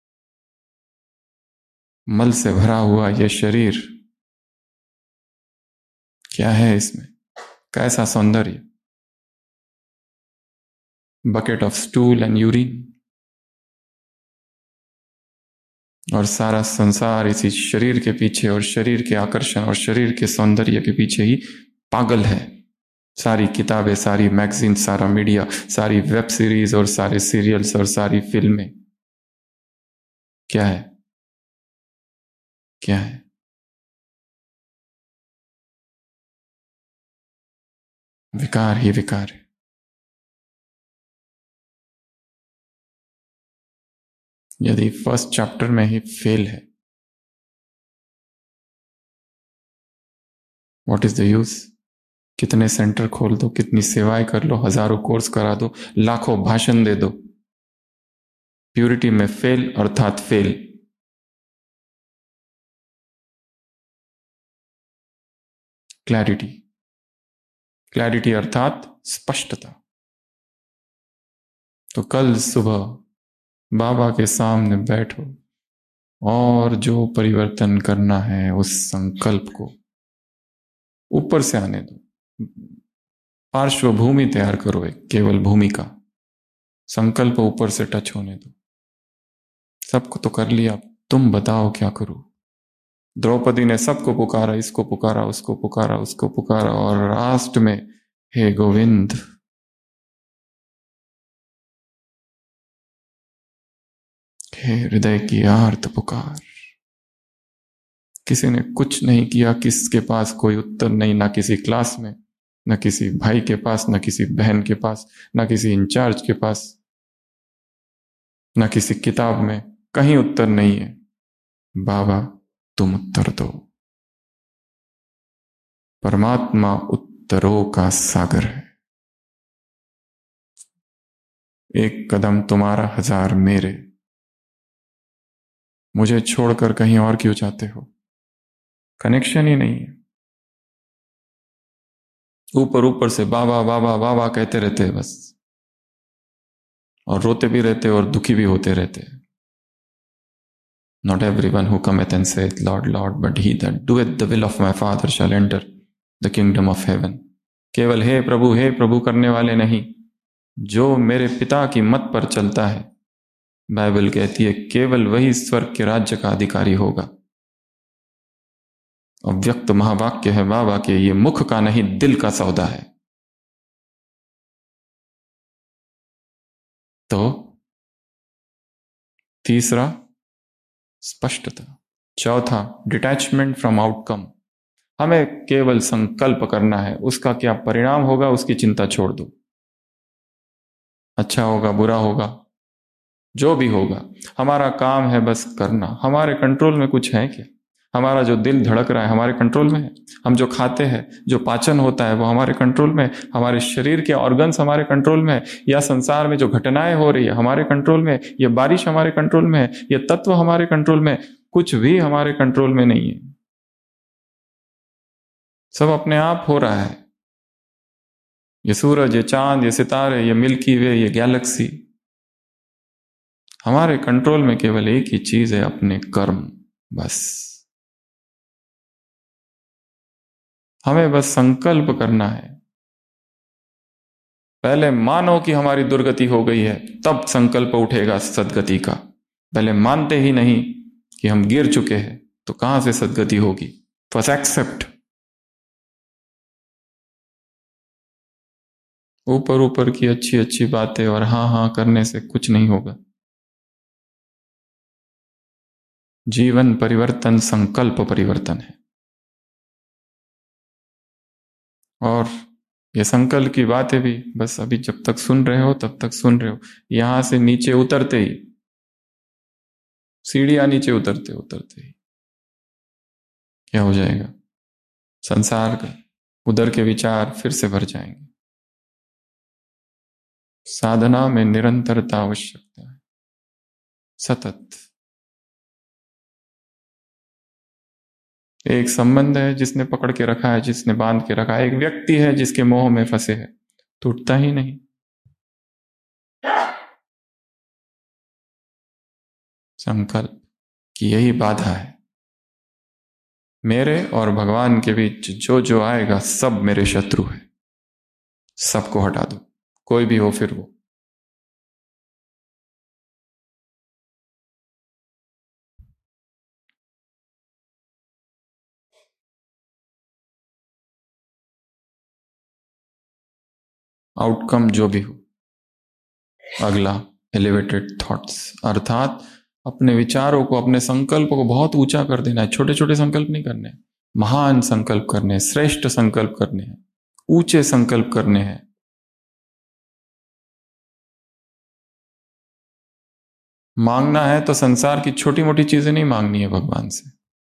मल से भरा हुआ यह शरीर, क्या है इसमें? कैसा सौंदर्य? Bucket of stool and urine. और सारा संसार इसी शरीर के पीछे और शरीर के आकर्षण और शरीर के सौंदर्य के पीछे ही पागल है। सारी किताबें, सारी मैगजीन, सारा मीडिया, सारी वेब सीरीज और सारे सीरियल्स और सारी फिल्में, क्या है? क्या है? विकार ही विकार है। यदि फर्स्ट चैप्टर में ही फेल है, व्हाट इज द यूज? कितने सेंटर खोल दो, कितनी सेवाएं कर लो, हजारों कोर्स करा दो, लाखों भाषण दे दो, प्यूरिटी में फेल अर्थात फेल। क्लैरिटी, क्लैरिटी अर्थात स्पष्टता। तो कल सुबह बाबा के सामने बैठो और जो परिवर्तन करना है उस संकल्प को ऊपर से आने दो। पार्श्वभूमि तैयार करो, एक केवल भूमि का संकल्प ऊपर से टच होने दो। सबको तो कर लिया, तुम बताओ क्या करूं? द्रौपदी ने सबको पुकारा, इसको पुकारा, उसको पुकारा, उसको पुकारा, और लास्ट में हे गोविंद, हे हृदय की आर्त पुकार। किसी ने कुछ नहीं किया, किसके पास कोई उत्तर नहीं, ना किसी क्लास में, ना किसी भाई के पास, ना किसी बहन के पास, ना किसी इंचार्ज के पास, ना किसी किताब में, कहीं उत्तर नहीं है। बाबा तुम उत्तर दो। परमात्मा उत्तरों का सागर है। एक कदम तुम्हारा, हजार मेरे। मुझे छोड़कर कहीं और क्यों जाते हो? कनेक्शन ही नहीं है। ऊपर ऊपर से बाबा बाबा बाबा कहते रहते हैं बस, और रोते भी रहते और दुखी भी होते रहते। Not everyone who cometh and saith, Lord, Lord, but he that doeth the will of my Father shall enter the kingdom of heaven. केवल हे प्रभु हे प्रभु करने वाले नहीं, जो मेरे पिता की मत पर चलता है, बाइबल कहती है केवल वही स्वर्ग के राज्य का अधिकारी होगा। अव्यक्त महावाक्य है बाबा के, ये मुख का नहीं दिल का सौदा है। तो तीसरा स्पष्टता, चौथा डिटैचमेंट फ्रॉम आउटकम। हमें केवल संकल्प करना है, उसका क्या परिणाम होगा उसकी चिंता छोड़ दो। अच्छा होगा बुरा होगा जो भी होगा, हमारा काम है बस करना। हमारे कंट्रोल में कुछ है क्या? हमारा जो दिल धड़क रहा है हमारे कंट्रोल में है। हम जो खाते हैं, जो पाचन होता है वो हमारे कंट्रोल में है। हमारे शरीर के ऑर्गन्स हमारे कंट्रोल में है। या संसार में जो घटनाएं हो रही है हमारे कंट्रोल में है। ये बारिश हमारे कंट्रोल में है। ये तत्व हमारे कंट्रोल में है। कुछ भी हमारे कंट्रोल में नहीं है। सब अपने आप हो रहा है। ये सूरज, ये चांद, ये सितारे, ये मिल्की वे, ये गैलेक्सी, हमारे कंट्रोल में केवल एक ही चीज है, अपने कर्म। बस हमें बस संकल्प करना है। पहले मानो कि हमारी दुर्गति हो गई है, तब संकल्प उठेगा सदगति का। पहले मानते ही नहीं कि हम गिर चुके हैं तो कहां से सदगति होगी? First accept. ऊपर ऊपर की अच्छी अच्छी बातें और हाँ हाँ करने से कुछ नहीं होगा। जीवन परिवर्तन संकल्प परिवर्तन है। और ये संकल्प की बातें भी बस अभी जब तक सुन रहे हो तब तक सुन रहे हो। यहां से नीचे उतरते ही, सीढ़ियां नीचे उतरते उतरते ही क्या हो जाएगा? संसार का उधर के विचार फिर से भर जाएंगे। साधना में निरंतरता आवश्यकता है, सतत। एक संबंध है जिसने पकड़ के रखा है, जिसने बांध के रखा है। एक व्यक्ति है जिसके मोह में फंसे है, टूटता ही नहीं। संकल्प की यही बाधा है। मेरे और भगवान के बीच जो जो आएगा सब मेरे शत्रु है। सबको हटा दो, कोई भी हो फिर वो। आउटकम जो भी हो, अगला एलिवेटेड थॉट्स, अर्थात अपने विचारों को, अपने संकल्प को बहुत ऊंचा कर देना है। छोटे छोटे संकल्प नहीं करने, महान संकल्प करने, श्रेष्ठ संकल्प करने हैं, ऊंचे संकल्प करने हैं। मांगना है तो संसार की छोटी मोटी चीजें नहीं मांगनी है भगवान से।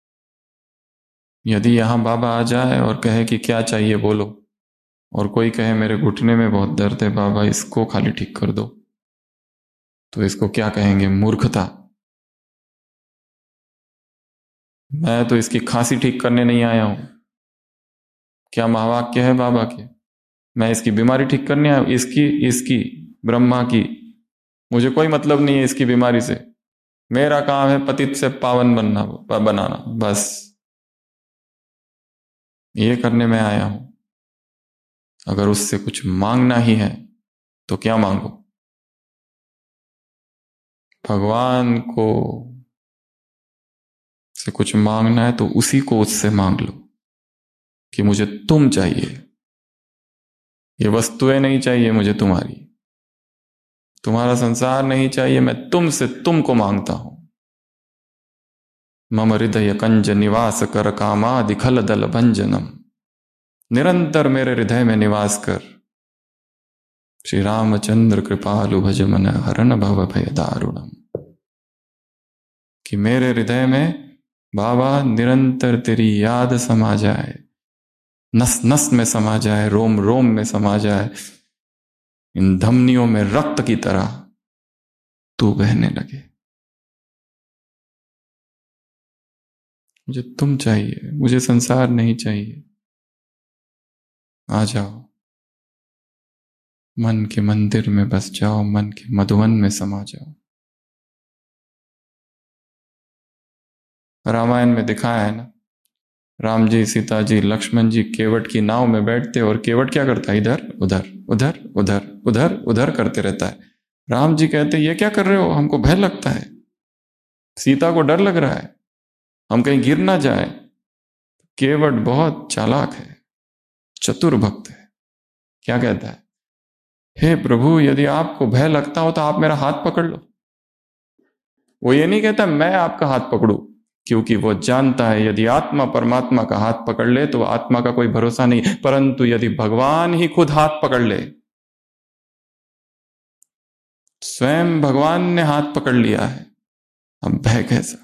यदि यहां बाबा आ जाए और कहे कि क्या चाहिए बोलो, और कोई कहे मेरे घुटने में बहुत दर्द है बाबा इसको खाली ठीक कर दो, तो इसको क्या कहेंगे? मूर्खता। मैं तो इसकी खांसी ठीक करने नहीं आया हूं। क्या महावाक्य है बाबा के? मैं इसकी बीमारी ठीक करने आया हूं। इसकी इसकी ब्रह्मा की मुझे कोई मतलब नहीं है इसकी बीमारी से। मेरा काम है पतित से पावन बनना, बनाना, बस ये करने में आया हूं। अगर उससे कुछ मांगना ही है तो क्या मांगो? भगवान को से कुछ मांगना है तो उसी को उससे मांग लो कि मुझे तुम चाहिए, ये वस्तुएं नहीं चाहिए मुझे, तुम्हारी तुम्हारा संसार नहीं चाहिए, मैं तुमसे तुमको मांगता हूं। मम हृदय कंज निवास कर कामादि खल दल भंजनम। निरंतर मेरे हृदय में निवास कर। श्री रामचंद्र कृपालु भज मन हरन भव भय दारुणम। कि मेरे हृदय में बाबा निरंतर तेरी याद समा जाए, नस नस में समा जाए, रोम रोम में समा जाए, इन धमनियों में रक्त की तरह तू बहने लगे। मुझे तुम चाहिए, मुझे संसार नहीं चाहिए। आ जाओ, मन के मंदिर में बस जाओ, मन के मधुवन में समा जाओ। रामायण में दिखाया है ना, राम जी, सीता जी, लक्ष्मण जी केवट की नाव में बैठते और केवट क्या करता है? इधर उधर उधर उधर उधर उधर करते रहता है। राम जी कहते ये क्या कर रहे हो? हमको भय लगता है, सीता को डर लग रहा है, हम कहीं गिर ना जाए। केवट बहुत चालाक है, चतुर भक्त है। क्या कहता है? हे प्रभु, यदि आपको भय लगता हो तो आप मेरा हाथ पकड़ लो। वो ये नहीं कहता मैं आपका हाथ पकड़ू, क्योंकि वो जानता है यदि आत्मा परमात्मा का हाथ पकड़ ले तो आत्मा का कोई भरोसा नहीं, परंतु यदि भगवान ही खुद हाथ पकड़ ले, स्वयं भगवान ने हाथ पकड़ लिया है, अब भय कैसा।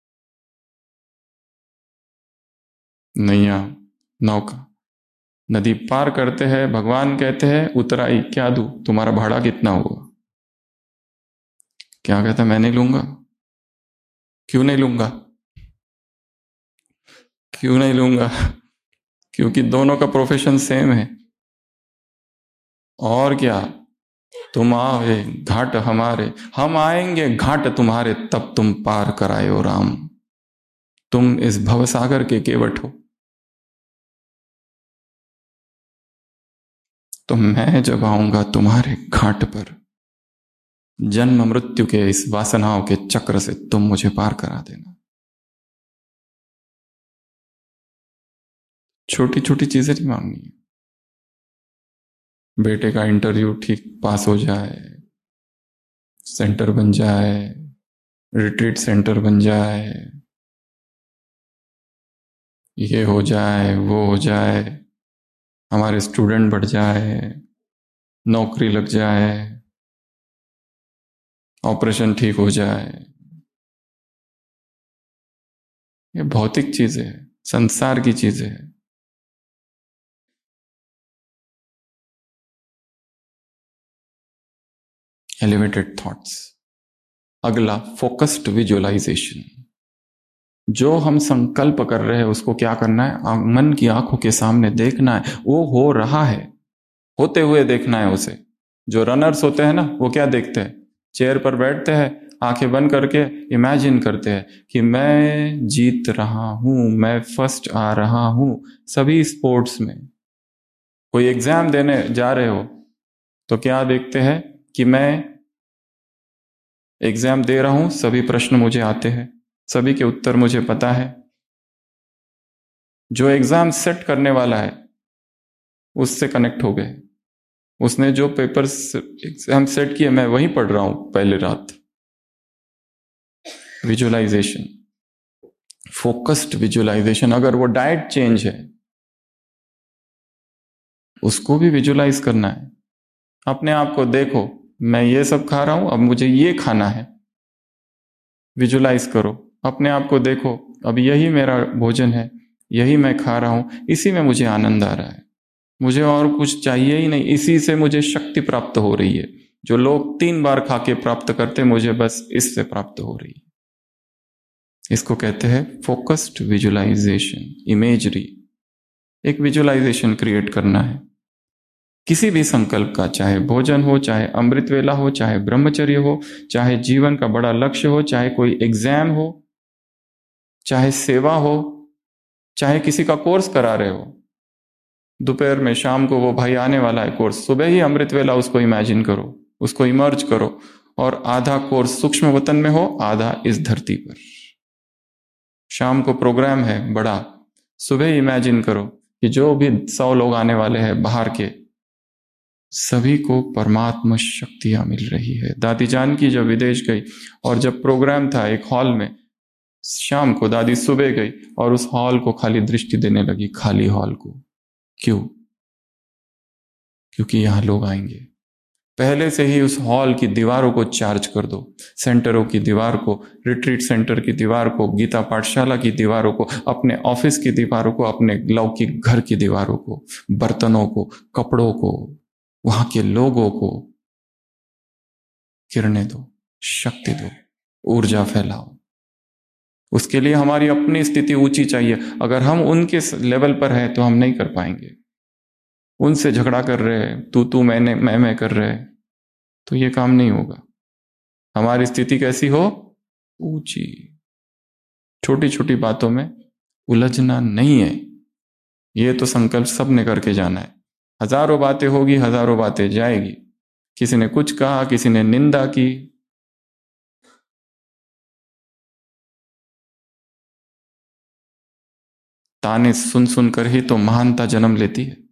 नैया, नौका, नदी पार करते हैं, भगवान कहते हैं उतराई क्या दूं, तुम्हारा भाड़ा कितना हुआ। क्या कहता, मैं नहीं लूंगा। क्यों नहीं लूंगा? क्यों नहीं लूंगा? क्योंकि दोनों का प्रोफेशन सेम है। और क्या, तुम आओगे घाट हमारे, हम आएंगे घाट तुम्हारे, तब तुम पार करायो राम। तुम इस भवसागर के केवट हो, तो मैं जब आऊंगा तुम्हारे घाट पर, जन्म मृत्यु के इस वासनाओं के चक्र से तुम मुझे पार करा देना। छोटी छोटी चीजें नहीं मांगनी है। बेटे का इंटरव्यू ठीक पास हो जाए, सेंटर बन जाए, रिट्रीट सेंटर बन जाए, ये हो जाए वो हो जाए, हमारे स्टूडेंट बढ़ जाए, नौकरी लग जाए, ऑपरेशन ठीक हो जाए, ये भौतिक चीजें हैं, संसार की चीजें हैं। Elevated thoughts. अगला, फोकस्ड विजुअलाइजेशन। जो हम संकल्प कर रहे हैं उसको क्या करना है, मन की आंखों के सामने देखना है, वो हो रहा है, होते हुए देखना है उसे। जो रनर्स होते हैं ना, वो क्या देखते हैं, चेयर पर बैठते हैं, आंखें बंद करके इमेजिन करते हैं कि मैं जीत रहा हूं, मैं फर्स्ट आ रहा हूं सभी स्पोर्ट्स में। कोई एग्जाम देने जा रहे हो तो क्या देखते हैं कि मैं एग्जाम दे रहा हूं, सभी प्रश्न मुझे आते हैं, सभी के उत्तर मुझे पता है। जो एग्जाम सेट करने वाला है उससे कनेक्ट हो गए, उसने जो पेपर्स एग्जाम सेट किए मैं वही पढ़ रहा हूं पहले रात। Visualisation, focused visualisation. अगर वो डाइट चेंज है उसको भी विजुअलाइज करना है। अपने आप को देखो, मैं ये सब खा रहा हूं, अब मुझे ये खाना है। विजुअलाइज करो, अपने आप को देखो, अब यही मेरा भोजन है, यही मैं खा रहा हूं, इसी में मुझे आनंद आ रहा है, मुझे और कुछ चाहिए ही नहीं, इसी से मुझे शक्ति प्राप्त हो रही है। जो लोग तीन बार खा के प्राप्त करते, मुझे बस इससे प्राप्त हो रही है। इसको कहते हैं फोकस्ड विजुअलाइजेशन, इमेजरी। एक विजुअलाइजेशन क्रिएट करना है किसी भी संकल्प का, चाहे भोजन हो, चाहे अमृत वेला हो, चाहे ब्रह्मचर्य हो, चाहे जीवन का बड़ा लक्ष्य हो, चाहे कोई एग्जाम हो, चाहे सेवा हो, चाहे किसी का कोर्स करा रहे हो। दोपहर में, शाम को वो भाई आने वाला है कोर्स, सुबह ही अमृत वेला उसको इमेजिन करो, उसको इमर्ज करो, और आधा कोर्स सूक्ष्म वतन में हो, आधा इस धरती पर। शाम को प्रोग्राम है बड़ा, सुबह इमेजिन करो कि जो भी सौ लोग आने वाले हैं बाहर के, सभी को परमात्मा शक्तियां मिल रही है। दादी जानकी जब विदेश गई और जब प्रोग्राम था एक हॉल में, शाम को दादी सुबह गई और उस हॉल को खाली दृष्टि देने लगी, खाली हॉल को। क्यों? क्योंकि यहां लोग आएंगे। पहले से ही उस हॉल की दीवारों को चार्ज कर दो, सेंटरों की दीवार को, रिट्रीट सेंटर की दीवार को, गीता पाठशाला की दीवारों को, अपने ऑफिस की दीवारों को, अपने लौकिक घर की दीवारों को, बर्तनों को, कपड़ों को, वहां के लोगों को किरणें दो, शक्ति दो, ऊर्जा फैलाओ। उसके लिए हमारी अपनी स्थिति ऊंची चाहिए। अगर हम उनके लेवल पर हैं तो हम नहीं कर पाएंगे। उनसे झगड़ा कर रहे, तू तू मैंने मैं मैं कर रहे, तो ये काम नहीं होगा। हमारी स्थिति कैसी हो? ऊंची। छोटी छोटी बातों में उलझना नहीं है। ये तो संकल्प सबने करके जाना है। हजारों बातें होगी, हजारों बातें जाएगी। किसी ने कुछ कहा, किसी ने निंदा की, ताने सुन सुनकर ही तो महानता जन्म लेती है।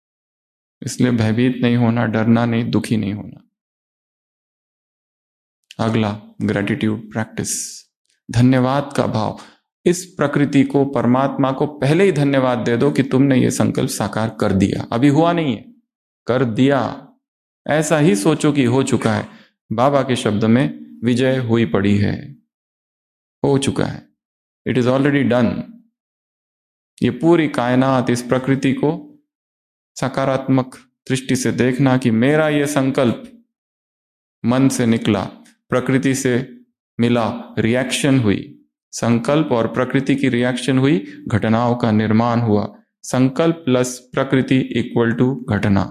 इसलिए भयभीत नहीं होना, डरना नहीं, दुखी नहीं होना। अगला ग्रेटिट्यूड प्रैक्टिस, धन्यवाद का भाव। इस प्रकृति को, परमात्मा को पहले ही धन्यवाद दे दो कि तुमने ये संकल्प साकार कर दिया। अभी हुआ नहीं है, कर दिया। ऐसा ही सोचो कि हो चुका है। बाबा के शब्द में विजय हुई पड़ी है, हो चुका है, इट इज ऑलरेडी डन। ये पूरी कायनात, इस प्रकृति को सकारात्मक दृष्टि से देखना कि मेरा ये संकल्प मन से निकला, प्रकृति से मिला, रिएक्शन हुई, संकल्प और प्रकृति की रिएक्शन हुई, घटनाओं का निर्माण हुआ। संकल्प प्लस प्रकृति इक्वल टू घटना।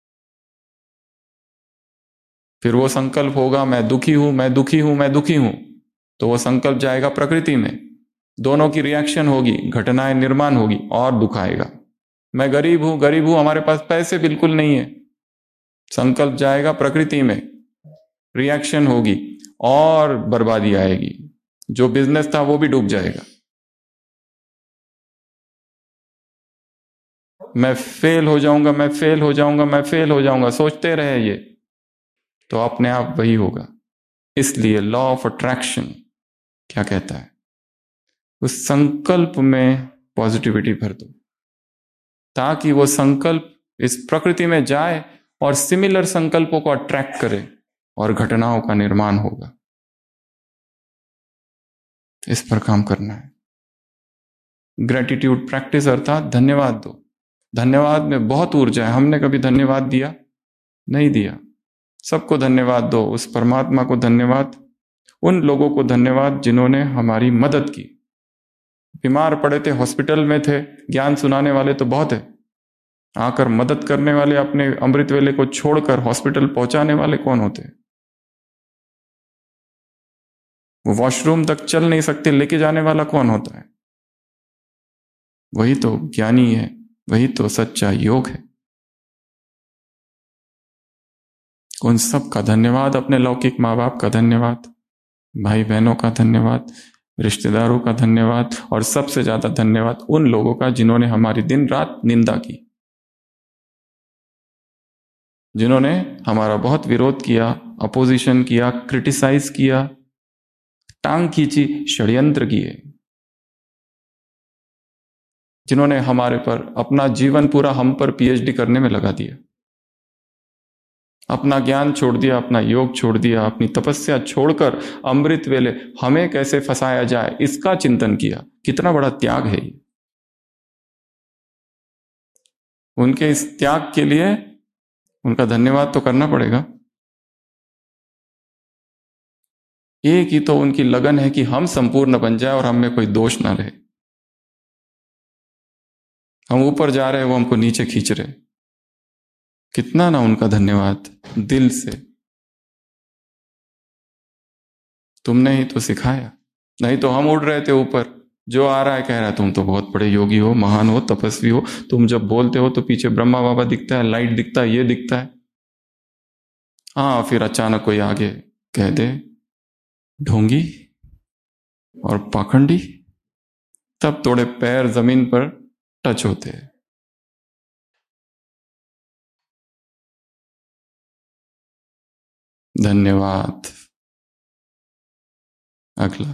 फिर वो संकल्प होगा मैं दुखी हूं, मैं दुखी हूं, मैं दुखी हूं, तो वो संकल्प जाएगा प्रकृति में, दोनों की रिएक्शन होगी, घटनाएं निर्माण होगी और दुख आएगा। मैं गरीब हूं, गरीब हूं, हमारे पास पैसे बिल्कुल नहीं है, संकल्प जाएगा प्रकृति में, रिएक्शन होगी और बर्बादी आएगी। जो बिजनेस था वो भी डूब जाएगा। मैं फेल हो जाऊंगा, मैं फेल हो जाऊंगा, मैं फेल हो जाऊंगा, सोचते रहे ये, तो अपने आप वही होगा। इसलिए लॉ ऑफ अट्रैक्शन क्या कहता है, उस संकल्प में पॉजिटिविटी भर दो ताकि वो संकल्प इस प्रकृति में जाए और सिमिलर संकल्पों को अट्रैक्ट करे और घटनाओं का निर्माण होगा। इस पर काम करना है। ग्रेटिट्यूड प्रैक्टिस अर्थात धन्यवाद दो। धन्यवाद में बहुत ऊर्जा है। हमने कभी धन्यवाद दिया? नहीं दिया। सबको धन्यवाद दो, उस परमात्मा को धन्यवाद, उन लोगों को धन्यवाद जिन्होंने हमारी मदद की। बीमार पड़े थे, हॉस्पिटल में थे, ज्ञान सुनाने वाले तो बहुत है, आकर मदद करने वाले, अपने अमृत वेले को छोड़कर हॉस्पिटल पहुंचाने वाले कौन होते हैं? वो वॉशरूम तक चल नहीं सकते, लेके जाने वाला कौन होता है? वही तो ज्ञानी है, वही तो सच्चा योग है। उन सब का धन्यवाद, अपने लौकिक माँ बाप का धन्यवाद, भाई बहनों का धन्यवाद, रिश्तेदारों का धन्यवाद, और सबसे ज्यादा धन्यवाद उन लोगों का जिन्होंने हमारी दिन रात निंदा की, जिन्होंने हमारा बहुत विरोध किया, अपोजिशन किया, क्रिटिसाइज किया, टांग खींची, षड्यंत्र किए, जिन्होंने हमारे पर अपना जीवन पूरा हम पर पीएचडी करने में लगा दिया, अपना ज्ञान छोड़ दिया, अपना योग छोड़ दिया, अपनी तपस्या छोड़कर अमृत वेले हमें कैसे फंसाया जाए इसका चिंतन किया। कितना बड़ा त्याग है ये। उनके इस त्याग के लिए उनका धन्यवाद तो करना पड़ेगा। एक ही तो उनकी लगन है कि हम संपूर्ण बन जाए और हम में कोई दोष ना रहे। हम ऊपर जा रहे हैं, वो हमको नीचे खींच रहे। कितना ना उनका धन्यवाद दिल से। तुमने ही तो सिखाया, नहीं तो हम उड़ रहे थे ऊपर। जो आ रहा है कह रहा है तुम तो बहुत बड़े योगी हो, महान हो, तपस्वी हो, तुम जब बोलते हो तो पीछे ब्रह्मा बाबा दिखता है, लाइट दिखता है, ये दिखता है। हाँ, फिर अचानक कोई आगे कह दे ढोंगी और पाखंडी, तब थोड़े पैर जमीन पर टच होते हैं। धन्यवाद। अगला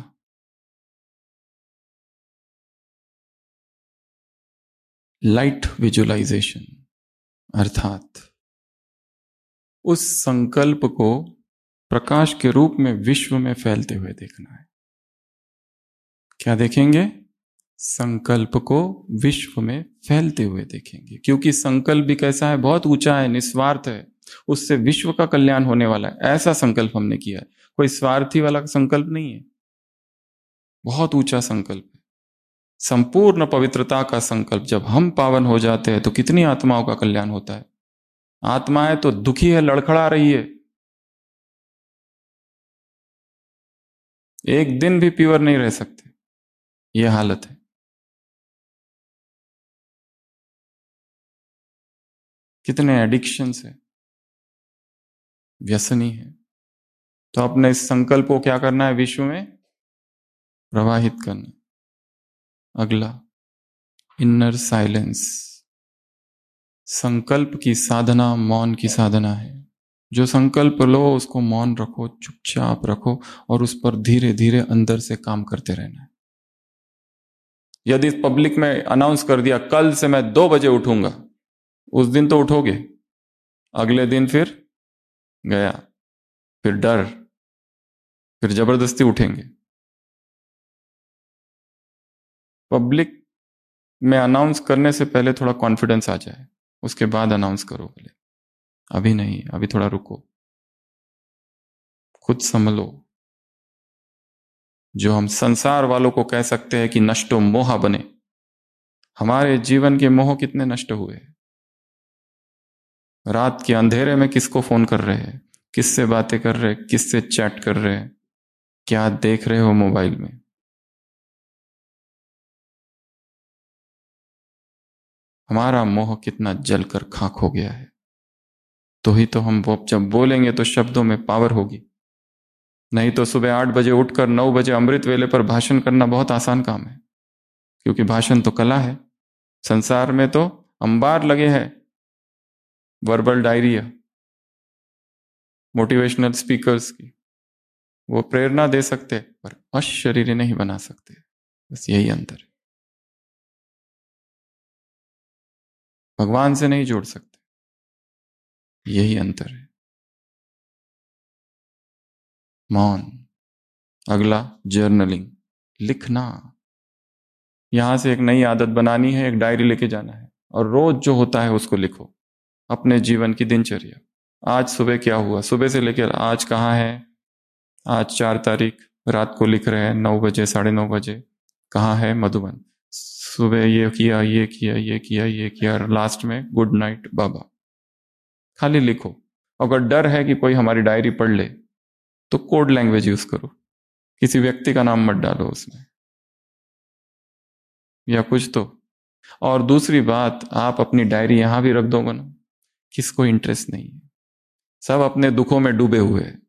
लाइट विजुअलाइजेशन, अर्थात उस संकल्प को प्रकाश के रूप में विश्व में फैलते हुए देखना है। क्या देखेंगे? संकल्प को विश्व में फैलते हुए देखेंगे, क्योंकि संकल्प भी कैसा है? बहुत ऊंचा है, निस्वार्थ है, उससे विश्व का कल्याण होने वाला है, ऐसा संकल्प हमने किया है। कोई स्वार्थी वाला संकल्प नहीं है, बहुत ऊंचा संकल्प है, संपूर्ण पवित्रता का संकल्प। जब हम पावन हो जाते हैं तो कितनी आत्माओं का कल्याण होता है। आत्माएं तो दुखी है, लड़खड़ा रही है, एक दिन भी प्योर नहीं रह सकते, यह हालत है। कितने एडिक्शन है, व्यसनी है। तो अपने इस संकल्प को क्या करना है? विश्व में प्रवाहित करना। अगला इनर साइलेंस, संकल्प की साधना मौन की साधना है। जो संकल्प लो उसको मौन रखो, चुपचाप रखो और उस पर धीरे धीरे अंदर से काम करते रहना है। यदि पब्लिक में अनाउंस कर दिया कल से मैं दो बजे उठूंगा, उस दिन तो उठोगे, अगले दिन फिर गया, फिर डर, फिर जबरदस्ती उठेंगे। पब्लिक में अनाउंस करने से पहले थोड़ा कॉन्फिडेंस आ जाए, उसके बाद अनाउंस करो। बोले अभी नहीं, अभी थोड़ा रुको, खुद संभलो। जो हम संसार वालों को कह सकते हैं कि नष्टो मोह बने, हमारे जीवन के मोह कितने नष्ट हुए। रात के अंधेरे में किसको फोन कर रहे हैं, किससे बातें कर रहे हैं, किससे चैट कर रहे हैं, क्या देख रहे हो मोबाइल में। हमारा मोह कितना जलकर खाक हो गया है। तो ही तो हम वो जब बोलेंगे तो शब्दों में पावर होगी। नहीं तो सुबह आठ बजे उठकर नौ बजे अमृत वेले पर भाषण करना बहुत आसान काम है, क्योंकि भाषण तो कला है। संसार में तो अंबार लगे हैं वर्बल डायरिया, मोटिवेशनल स्पीकर्स की। वो प्रेरणा दे सकते पर अशरीरी नहीं बना सकते, बस यही अंतर है। भगवान से नहीं जोड़ सकते, यही अंतर है। मौन। अगला जर्नलिंग, लिखना। यहां से एक नई आदत बनानी है, एक डायरी लेके जाना है और रोज जो होता है उसको लिखो, अपने जीवन की दिनचर्या। आज सुबह क्या हुआ, सुबह से लेकर आज कहाँ है। आज चार तारीख रात को लिख रहे हैं नौ बजे साढ़े नौ बजे, कहाँ है, मधुबन। सुबह ये किया ये किया ये किया ये किया, लास्ट में गुड नाइट बाबा। खाली लिखो। अगर डर है कि कोई हमारी डायरी पढ़ ले तो कोड लैंग्वेज यूज करो, किसी व्यक्ति का नाम मत डालो उसमें या कुछ तो। और दूसरी बात, आप अपनी डायरी यहां भी रख दोगे ना, किसको इंटरेस्ट नहीं है, सब अपने दुखों में डूबे हुए हैं।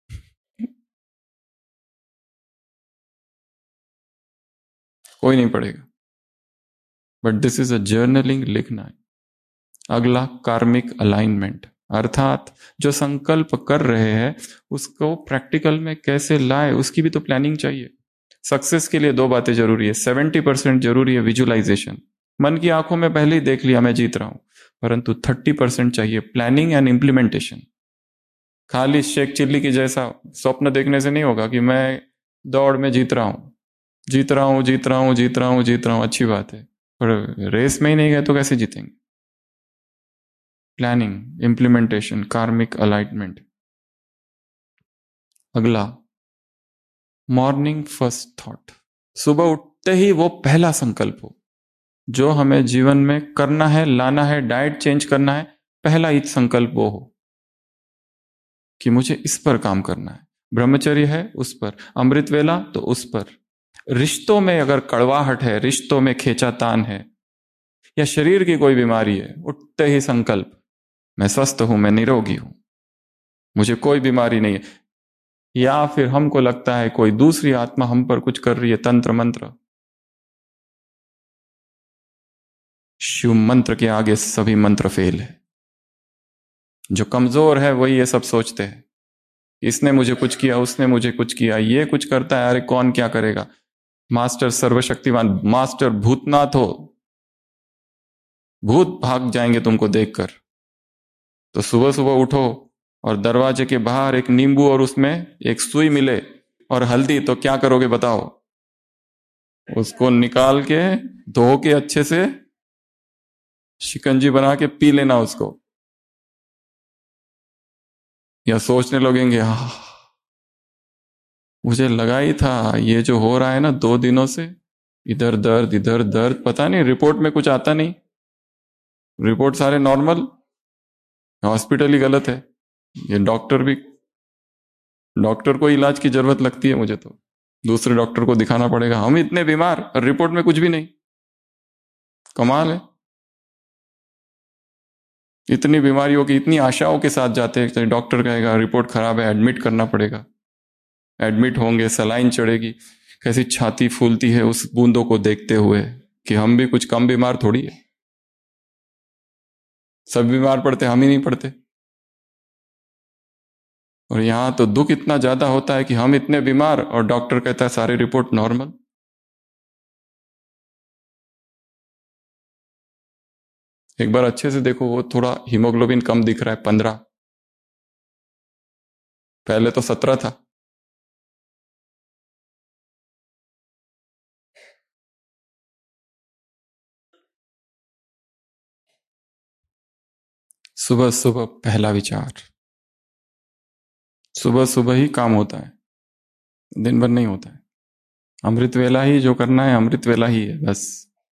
कोई नहीं पढ़ेगा, but this is a journaling, लिखना है। अगला कार्मिक अलाइनमेंट, अर्थात जो संकल्प कर रहे हैं उसको प्रैक्टिकल में कैसे लाए, उसकी भी तो प्लानिंग चाहिए। सक्सेस के लिए दो बातें जरूरी है। सेवेंटी परसेंट जरूरी है विजुअलाइजेशन, मन की आंखों में पहले ही देख लिया मैं जीत रहा हूं, परंतु थर्टी परसेंट चाहिए प्लानिंग एंड इंप्लीमेंटेशन। खाली शेख चिल्ली की जैसा स्वप्न देखने से नहीं होगा कि मैं दौड़ में जीत रहा हूं, जीत रहा हूं जीत रहा हूं जीत रहा हूं जीत रहा हूं, अच्छी बात है, पर रेस में ही नहीं गए तो कैसे जीतेंगे। Planning, implementation, karmic alignment. अगला मॉर्निंग फर्स्ट थॉट, सुबह उठते ही वो पहला संकल्प हो जो हमें जीवन में करना है, लाना है, डाइट चेंज करना है। पहला ही संकल्प वो हो कि मुझे इस पर काम करना है। ब्रह्मचर्य है उस पर, अमृत वेला तो उस पर। रिश्तों में अगर कड़वाहट है, रिश्तों में खींचातान है, या शरीर की कोई बीमारी है, उठते ही संकल्प मैं स्वस्थ हूं, मैं निरोगी हूं, मुझे कोई बीमारी नहीं है। या फिर हमको लगता है कोई दूसरी आत्मा हम पर कुछ कर रही है, तंत्र मंत्र। शिव मंत्र के आगे सभी मंत्र फेल है। जो कमजोर है वही ये सब सोचते हैं, इसने मुझे कुछ किया, उसने मुझे कुछ किया, ये कुछ करता है, अरे कौन क्या करेगा। मास्टर सर्वशक्तिमान, मास्टर भूतनाथ हो, भूत भाग जाएंगे तुमको देखकर। तो सुबह सुबह उठो और दरवाजे के बाहर एक नींबू और उसमें एक सुई मिले और हल्दी, तो क्या करोगे बताओ। उसको निकाल के धो के अच्छे से शिकंजी बना के पी लेना उसको। या सोचने लगेंगे हाँ, मुझे लगा ही था ये जो हो रहा है ना दो दिनों से, इधर दर्द इधर दर्द, पता नहीं रिपोर्ट में कुछ आता नहीं, रिपोर्ट सारे नॉर्मल, हॉस्पिटल ही गलत है। ये डॉक्टर भी, डॉक्टर को इलाज की जरूरत लगती है मुझे तो, दूसरे डॉक्टर को दिखाना पड़ेगा। हम इतने बीमार और रिपोर्ट में कुछ भी नहीं, कमाल है। इतनी बीमारियों की इतनी आशाओं के साथ जाते हैं, डॉक्टर कहेगा रिपोर्ट खराब है, एडमिट करना पड़ेगा। एडमिट होंगे, सलाइन चढ़ेगी, कैसी छाती फूलती है उस बूंदों को देखते हुए कि हम भी कुछ कम बीमार थोड़ी है। सब बीमार पड़ते, हम ही नहीं पड़ते। और यहां तो दुख इतना ज्यादा होता है कि हम इतने बीमार और डॉक्टर कहता है सारी रिपोर्ट नॉर्मल। एक बार अच्छे से देखो, वो थोड़ा हीमोग्लोबिन कम दिख रहा है, पंद्रह, पहले तो सत्रह था। सुबह सुबह पहला विचार, सुबह सुबह ही काम होता है, दिन भर नहीं होता है। अमृत वेला ही जो करना है अमृत वेला ही है, बस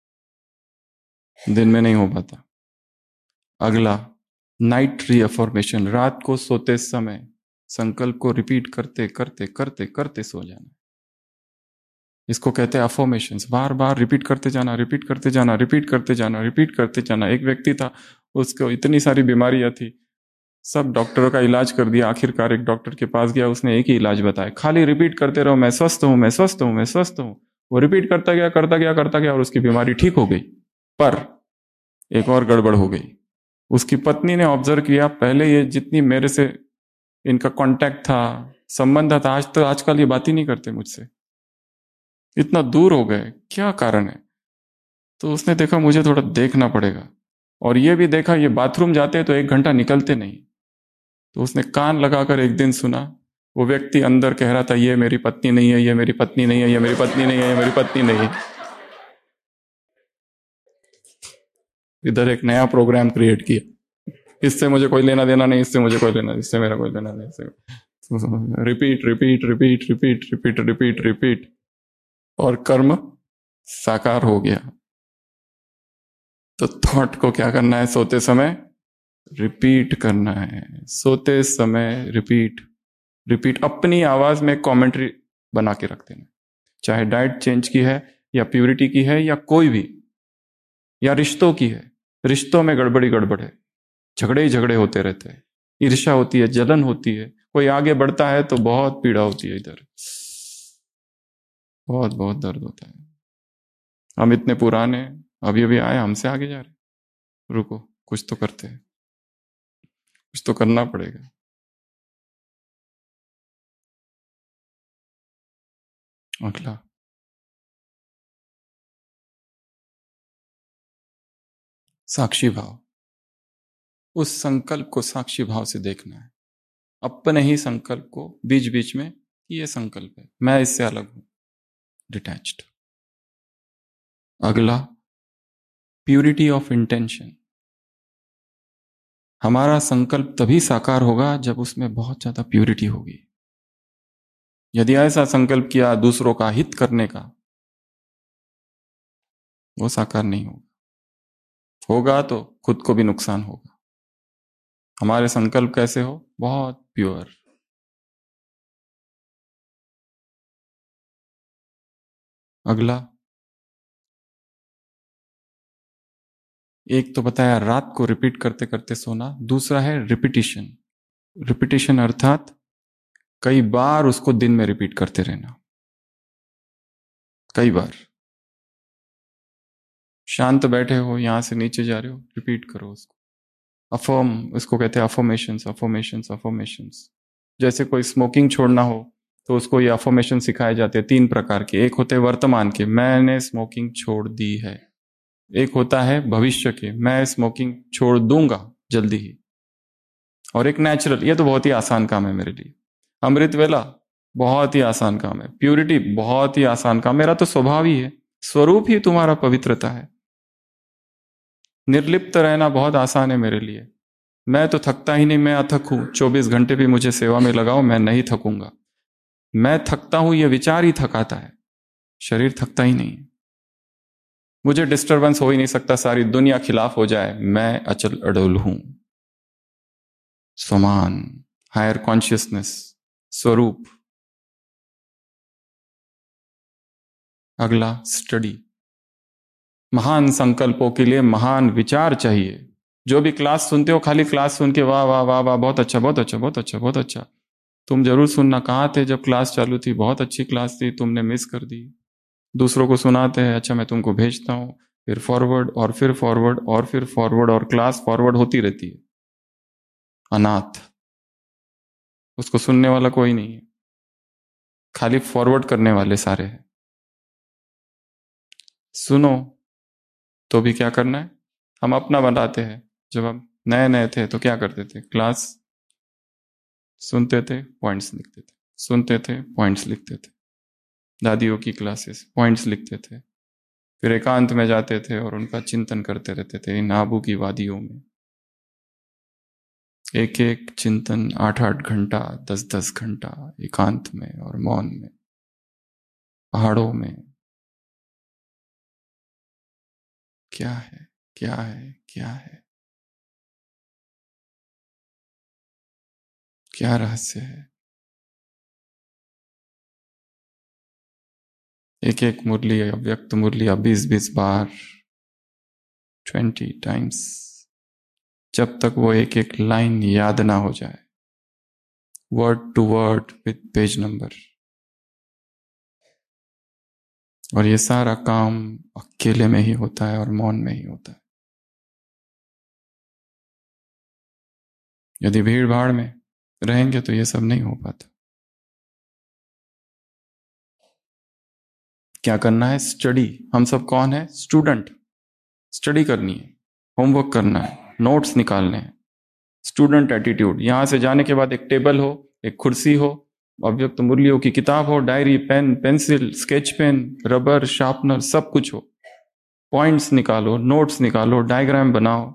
दिन में नहीं हो पाता। अगला, नाइट रीअफर्मेशन, रात को सोते समय संकल्प को रिपीट करते करते करते करते सो जाना। इसको कहते हैं अफर्मेशंस, बार बार रिपीट करते जाना, रिपीट करते जाना, रिपीट करते जाना, रिपीट करते जाना। एक व्यक्ति था, उसको इतनी सारी बीमारियां थी, सब डॉक्टरों का इलाज कर दिया, आखिरकार एक डॉक्टर के पास गया, उसने एक ही इलाज बताया, खाली रिपीट करते रहो, मैं स्वस्थ हूं, मैं स्वस्थ हूं, मैं स्वस्थ हूं। वो रिपीट करता गया करता गया करता गया और उसकी बीमारी ठीक हो गई। पर एक और गड़बड़ हो गई। उसकी पत्नी ने ऑब्जर्व किया, पहले ये जितनी मेरे से इनका कांटेक्ट था, संबंध था, आज तो आजकल ये बात ही नहीं करते मुझसे, इतना दूर हो गए, क्या कारण है? तो उसने देखा मुझे थोड़ा देखना पड़ेगा, और ये भी देखा ये बाथरूम जाते तो एक घंटा निकलते नहीं। तो उसने कान लगाकर एक दिन सुना, वो व्यक्ति अंदर कह रहा था, ये मेरी पत्नी नहीं है, ये मेरी पत्नी नहीं है, ये मेरी पत्नी नहीं है, ये मेरी पत्नी नहीं है। इधर एक नया प्रोग्राम क्रिएट किया, इससे मुझे कोई लेना देना नहीं, इससे मुझे कोई लेना, इससे मेरा कोई लेना नहीं, इससे repeat repeat repeat repeat repeat repeat repeat, और कर्म साकार हो गया। तो थॉट को क्या करना है? सोते समय रिपीट करना है, सोते समय रिपीट रिपीट। अपनी आवाज में कमेंट्री बना के रख देना, चाहे डाइट चेंज की है या प्यूरिटी की है या कोई भी, या रिश्तों की है। रिश्तों में गड़बड़ी गड़बड़ है, झगड़े ही झगड़े होते रहते हैं, ईर्ष्या होती है, जलन होती है, कोई आगे बढ़ता है तो बहुत पीड़ा होती है, इधर बहुत बहुत दर्द होता है। हम इतने पुराने, अभी अभी आए, हमसे आगे जा रहे, रुको कुछ तो करते हैं, कुछ तो करना पड़ेगा। अगला, साक्षी भाव। उस संकल्प को साक्षी भाव से देखना है, अपने ही संकल्प को बीच बीच में, ये संकल्प है, मैं इससे अलग हूं, डिटैच्ड। अगला, प्यूरिटी ऑफ इंटेंशन। हमारा संकल्प तभी साकार होगा जब उसमें बहुत ज्यादा प्यूरिटी होगी। यदि ऐसा संकल्प किया दूसरों का हित करने का, वो साकार नहीं होगा, होगा तो खुद को भी नुकसान होगा। हमारे संकल्प कैसे हो? बहुत प्योर। अगला, एक तो बताया रात को रिपीट करते करते सोना, दूसरा है रिपीटिशन। रिपीटिशन अर्थात कई बार उसको दिन में रिपीट करते रहना, कई बार। शांत बैठे हो, यहां से नीचे जा रहे हो, रिपीट करो उसको। अफर्म, इसको कहते हैं अफर्मेशंस, अफर्मेशंस, अफर्मेशंस। जैसे कोई स्मोकिंग छोड़ना हो तो उसको ये अफर्मेशन सिखाए जाते हैं, तीन प्रकार के। एक होते हैं वर्तमान के, मैंने स्मोकिंग छोड़ दी है। एक होता है भविष्य के, मैं स्मोकिंग छोड़ दूंगा जल्दी ही। और एक नेचुरल, ये तो बहुत ही आसान काम है मेरे लिए। अमृत वेला बहुत ही आसान काम है, प्यूरिटी बहुत ही आसान काम, मेरा तो स्वभाव ही है, स्वरूप ही तुम्हारा पवित्रता है। निर्लिप्त रहना बहुत आसान है मेरे लिए, मैं तो थकता ही नहीं, मैं अथक हूं, चौबीस घंटे भी मुझे सेवा में लगाओ मैं नहीं थकूंगा। मैं थकता हूं ये विचार ही थकाता है, शरीर थकता ही नहीं है। मुझे डिस्टरबेंस हो ही नहीं सकता, सारी दुनिया खिलाफ हो जाए, मैं अचल अडोल हूं। समान, हायर कॉन्शियसनेस, स्वरूप। अगला, स्टडी। महान संकल्पों के लिए महान विचार चाहिए। जो भी क्लास सुनते हो, खाली क्लास सुन के वाह वाह वाह वाह, बहुत अच्छा बहुत अच्छा बहुत अच्छा बहुत अच्छा। तुम जरूर सुनना, कहाँ थे जब क्लास चालू थी, बहुत अच्छी क्लास थी, तुमने मिस कर दी। दूसरों को सुनाते हैं, अच्छा मैं तुमको भेजता हूं, फिर फॉरवर्ड और फिर फॉरवर्ड और फिर फॉरवर्ड, और क्लास फॉरवर्ड होती रहती है। अनाथ, उसको सुनने वाला कोई नहीं है, खाली फॉरवर्ड करने वाले सारे हैं। सुनो तो भी क्या करना है, हम अपना बनाते हैं। जब हम नए नए थे तो क्या करते थे, क्लास सुनते थे, पॉइंट्स लिखते थे, सुनते थे, पॉइंट्स लिखते थे, दादियों की क्लासेस, पॉइंट्स लिखते थे, फिर एकांत में जाते थे और उनका चिंतन करते रहते थे इन आबू की वादियों में। एक एक चिंतन आठ आठ घंटा, दस दस घंटा एकांत में और मौन में, पहाड़ों में। क्या है, क्या है, क्या है, क्या रहस्य है। एक एक मुरली, अव्यक्त मुरलियां बीस बीस बार, ट्वेंटी टाइम्स, जब तक वो एक एक लाइन याद ना हो जाए, word to word with page number. और ये सारा काम अकेले में ही होता है और मौन में ही होता है। यदि भीड़ भाड़ में रहेंगे तो ये सब नहीं हो पाता। क्या करना है, स्टडी। हम सब कौन है, स्टूडेंट। स्टडी करनी है, होमवर्क करना है, नोट्स निकालने हैं, स्टूडेंट एटीट्यूड। यहां से जाने के बाद एक टेबल हो, एक कुर्सी हो, अव्यक्त मुरलियों की किताब हो, diary, pen, pencil, sketch pen, rubber, sharpener, सब कुछ हो। पॉइंट्स निकालो, नोट्स निकालो, डायग्राम बनाओ,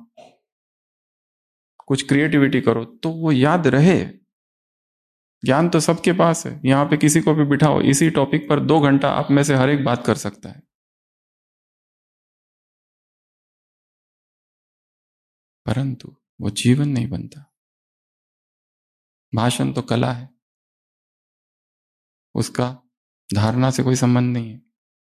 कुछ क्रिएटिविटी करो तो वो याद रहे। ज्ञान तो सबके पास है, यहां पे किसी को भी बिठाओ, इसी टॉपिक पर दो घंटा आप में से हर एक बात कर सकता है, परंतु वो जीवन नहीं बनता। भाषण तो कला है, उसका धारणा से कोई संबंध नहीं है।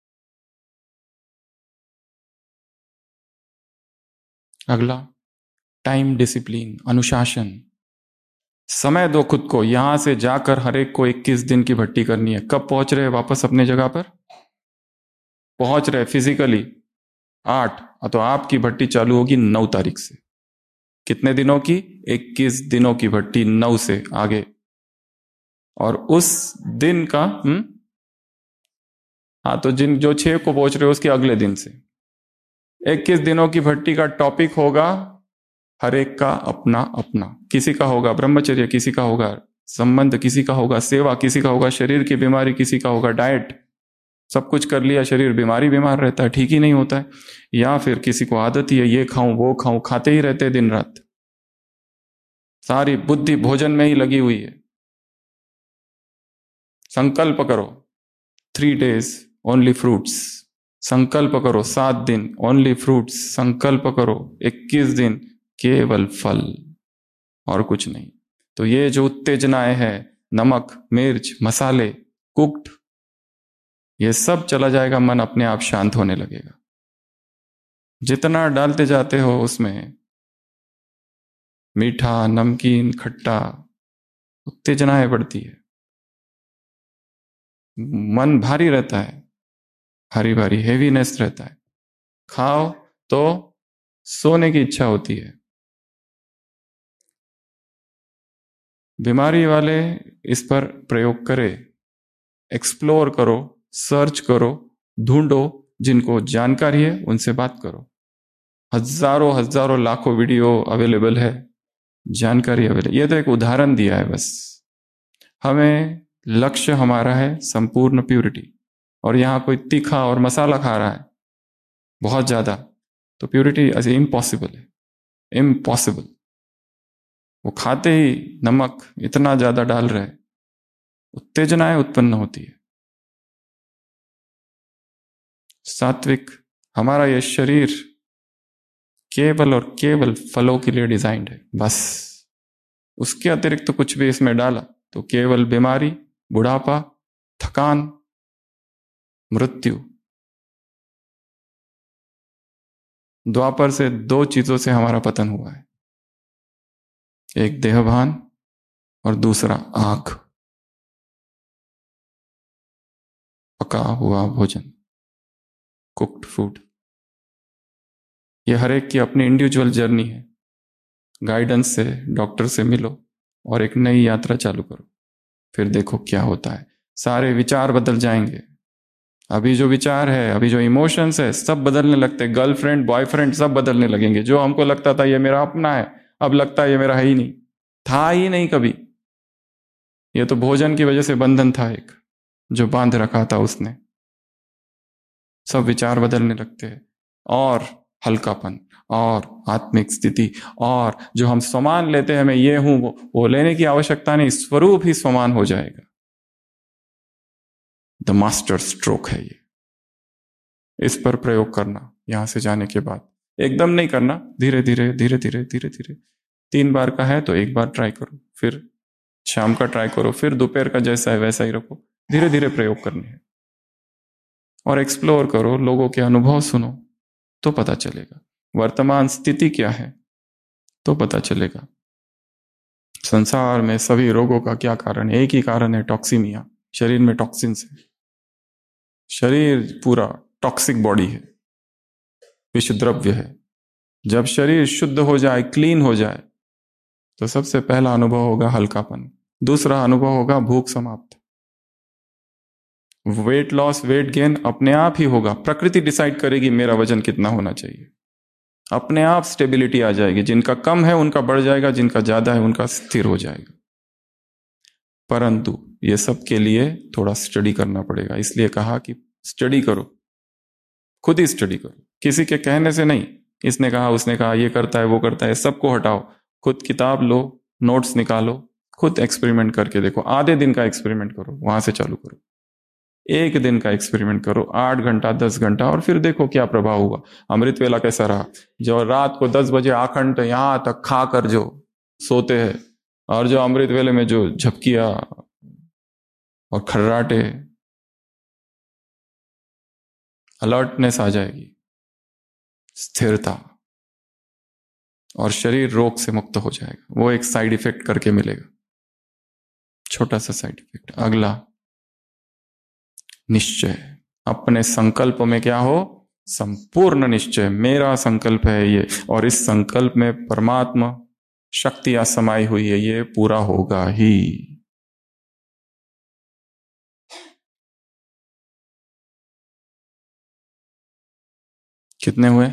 अगला, टाइम डिसिप्लिन, अनुशासन। समय दो खुद को। यहां से जाकर हर एक को इक्कीस दिन की भट्टी करनी है। कब पहुंच रहे वापस अपने जगह पर, पहुंच रहे फिजिकली आठ, तो आपकी भट्टी चालू होगी नौ तारीख से। कितने दिनों की, इक्कीस दिनों की भट्टी, नौ से आगे। और उस दिन का हम्म हाँ, तो जिन जो छह को पहुंच रहे हो उसके अगले दिन से इक्कीस दिनों की भट्टी का टॉपिक होगा हर एक का अपना अपना। किसी का होगा ब्रह्मचर्य, किसी का होगा संबंध, किसी का होगा सेवा, किसी का होगा शरीर की बीमारी, किसी का होगा डाइट। सब कुछ कर लिया, शरीर बीमारी बीमार रहता है, ठीक ही नहीं होता है। या फिर किसी को आदत ही है ये खाऊं वो खाऊं, खाते ही रहते दिन रात, सारी बुद्धि भोजन में ही लगी हुई है। संकल्प करो थ्री डेज ओनली फ्रूट्स, संकल्प करो सात दिन ओनली फ्रूट्स, संकल्प करो इक्कीस दिन केवल फल और कुछ नहीं। तो ये जो उत्तेजनाएं हैं, नमक, मिर्च, मसाले, कुक्ड, ये सब चला जाएगा, मन अपने आप शांत होने लगेगा। जितना डालते जाते हो उसमें मीठा, नमकीन, खट्टा, उत्तेजनाएं बढ़ती है, मन भारी रहता है, भारी भारी हेवीनेस रहता है। खाओ तो सोने की इच्छा होती है। बीमारी वाले इस पर प्रयोग करें, एक्सप्लोर करो, सर्च करो, ढूंढो, जिनको जानकारी है उनसे बात करो। हजारों हजारों लाखों वीडियो अवेलेबल है, जानकारी अवेलेबल। ये तो एक उदाहरण दिया है बस। हमें लक्ष्य हमारा है संपूर्ण प्यूरिटी, और यहां कोई तीखा और मसाला खा रहा है बहुत ज्यादा, तो प्यूरिटी ऐसे इम्पॉसिबल है, इम्पॉसिबल। वो खाते ही नमक इतना ज्यादा डाल रहे, उत्तेजनाएं उत्पन्न होती है। सात्विक, हमारा ये शरीर केवल और केवल फलों के लिए डिजाइंड है, बस। उसके अतिरिक्त तो कुछ भी इसमें डाला तो केवल बीमारी, बुढ़ापा, थकान, मृत्यु। द्वापर से दो चीजों से हमारा पतन हुआ है, एक देहभान और दूसरा आंख, पका हुआ भोजन, कुक्ड फूड। ये हर एक की अपनी इंडिविजुअल जर्नी है। गाइडेंस से, डॉक्टर से मिलो और एक नई यात्रा चालू करो। फिर देखो क्या होता है। सारे विचार बदल जाएंगे। अभी जो विचार है, अभी जो इमोशंस है, सब बदलने लगते हैं। गर्लफ्रेंड, बॉयफ्रेंड सब बदलने लगेंगे। जो हमको लगता था ये मेरा अपना है, अब लगता है ये मेरा है ही नहीं, था ही नहीं कभी। ये तो भोजन की वजह से बंधन था एक, जो बांध रखा था उसने। सब विचार बदलने लगते हैं। और हल्कापन और आत्मिक स्थिति, और जो हम समान लेते हैं, मैं ये हूं वो, वो लेने की आवश्यकता नहीं, स्वरूप ही समान हो जाएगा। द मास्टर स्ट्रोक है ये। इस पर प्रयोग करना यहां से जाने के बाद। एकदम नहीं करना, धीरे धीरे धीरे धीरे धीरे धीरे। तीन बार का है तो एक बार ट्राई करो, फिर शाम का ट्राई करो, फिर दोपहर का जैसा है वैसा ही रखो। धीरे धीरे प्रयोग करने हैं और एक्सप्लोर करो, लोगों के अनुभव सुनो तो पता चलेगा। वर्तमान स्थिति क्या है तो पता चलेगा। संसार में सभी रोगों का क्या कारण है? एक ही कारण है, टॉक्सीमिया। शरीर में टॉक्सिन्स है। शरीर पूरा टॉक्सिक बॉडी है, विष द्रव्य है। जब शरीर शुद्ध हो जाए, क्लीन हो जाए, तो सबसे पहला अनुभव होगा हल्कापन। दूसरा अनुभव होगा भूख समाप्त। वेट लॉस, वेट गेन अपने आप ही होगा। प्रकृति डिसाइड करेगी मेरा वजन कितना होना चाहिए। अपने आप स्टेबिलिटी आ जाएगी। जिनका कम है उनका बढ़ जाएगा, जिनका ज्यादा है उनका स्थिर हो जाएगा। परंतु ये सब के लिए थोड़ा स्टडी करना पड़ेगा। इसलिए कहा कि स्टडी करो, खुद ही स्टडी करो, किसी के कहने से नहीं। इसने कहा, उसने कहा, ये करता है, वो करता है, सबको हटाओ। खुद किताब लो, नोट्स निकालो, खुद एक्सपेरिमेंट करके देखो। आधे दिन का एक्सपेरिमेंट करो, वहां से चालू करो। एक दिन का एक्सपेरिमेंट करो, आठ घंटा दस घंटा, और फिर देखो क्या प्रभाव हुआ। अमृत वेला कैसा रहा? जो रात को दस बजे आखंड यहां तक खाकर जो सोते हैं, और जो अमृत वेले में जो झपकिया और खर्राटे, अलर्टनेस आ जाएगी, स्थिरता, और शरीर रोग से मुक्त हो जाएगा। वो एक साइड इफेक्ट करके मिलेगा, छोटा सा साइड इफेक्ट। अगला, निश्चय। अपने संकल्प में क्या हो? संपूर्ण निश्चय। मेरा संकल्प है ये, और इस संकल्प में परमात्मा शक्तियां समाई हुई है, ये पूरा होगा ही। कितने हुए?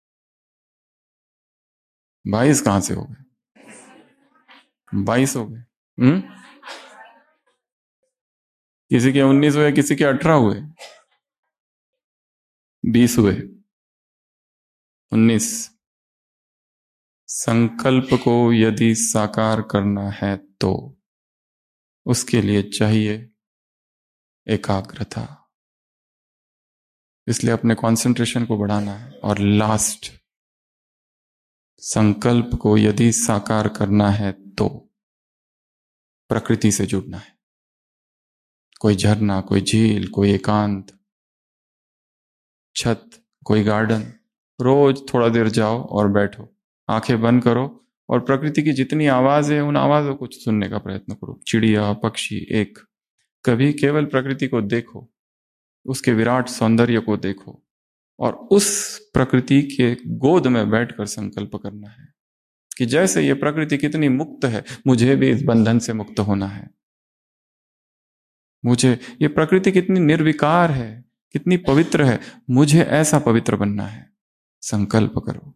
बाईस कहां से हो गए? बाईस हो गए। हम्म किसी के उन्नीस हुए, किसी के अठारह हुए, बीस हुए, उन्नीस। संकल्प को यदि साकार करना है तो उसके लिए चाहिए एकाग्रता। इसलिए अपने कंसंट्रेशन को बढ़ाना है। और लास्ट, संकल्प को यदि साकार करना है तो प्रकृति से जुड़ना है। कोई झरना, कोई झील, कोई एकांत, छत, कोई गार्डन, रोज थोड़ा देर जाओ और बैठो, आंखें बंद करो, और प्रकृति की जितनी आवाज है उन आवाजों को सुनने का प्रयत्न करो। चिड़िया, पक्षी, एक। कभी केवल प्रकृति को देखो, उसके विराट सौंदर्य को देखो, और उस प्रकृति के गोद में बैठकर संकल्प करना है कि जैसे ये प्रकृति कितनी मुक्त है, मुझे भी इस बंधन से मुक्त होना है। मुझे, ये प्रकृति कितनी निर्विकार है, कितनी पवित्र है, मुझे ऐसा पवित्र बनना है। संकल्प करो।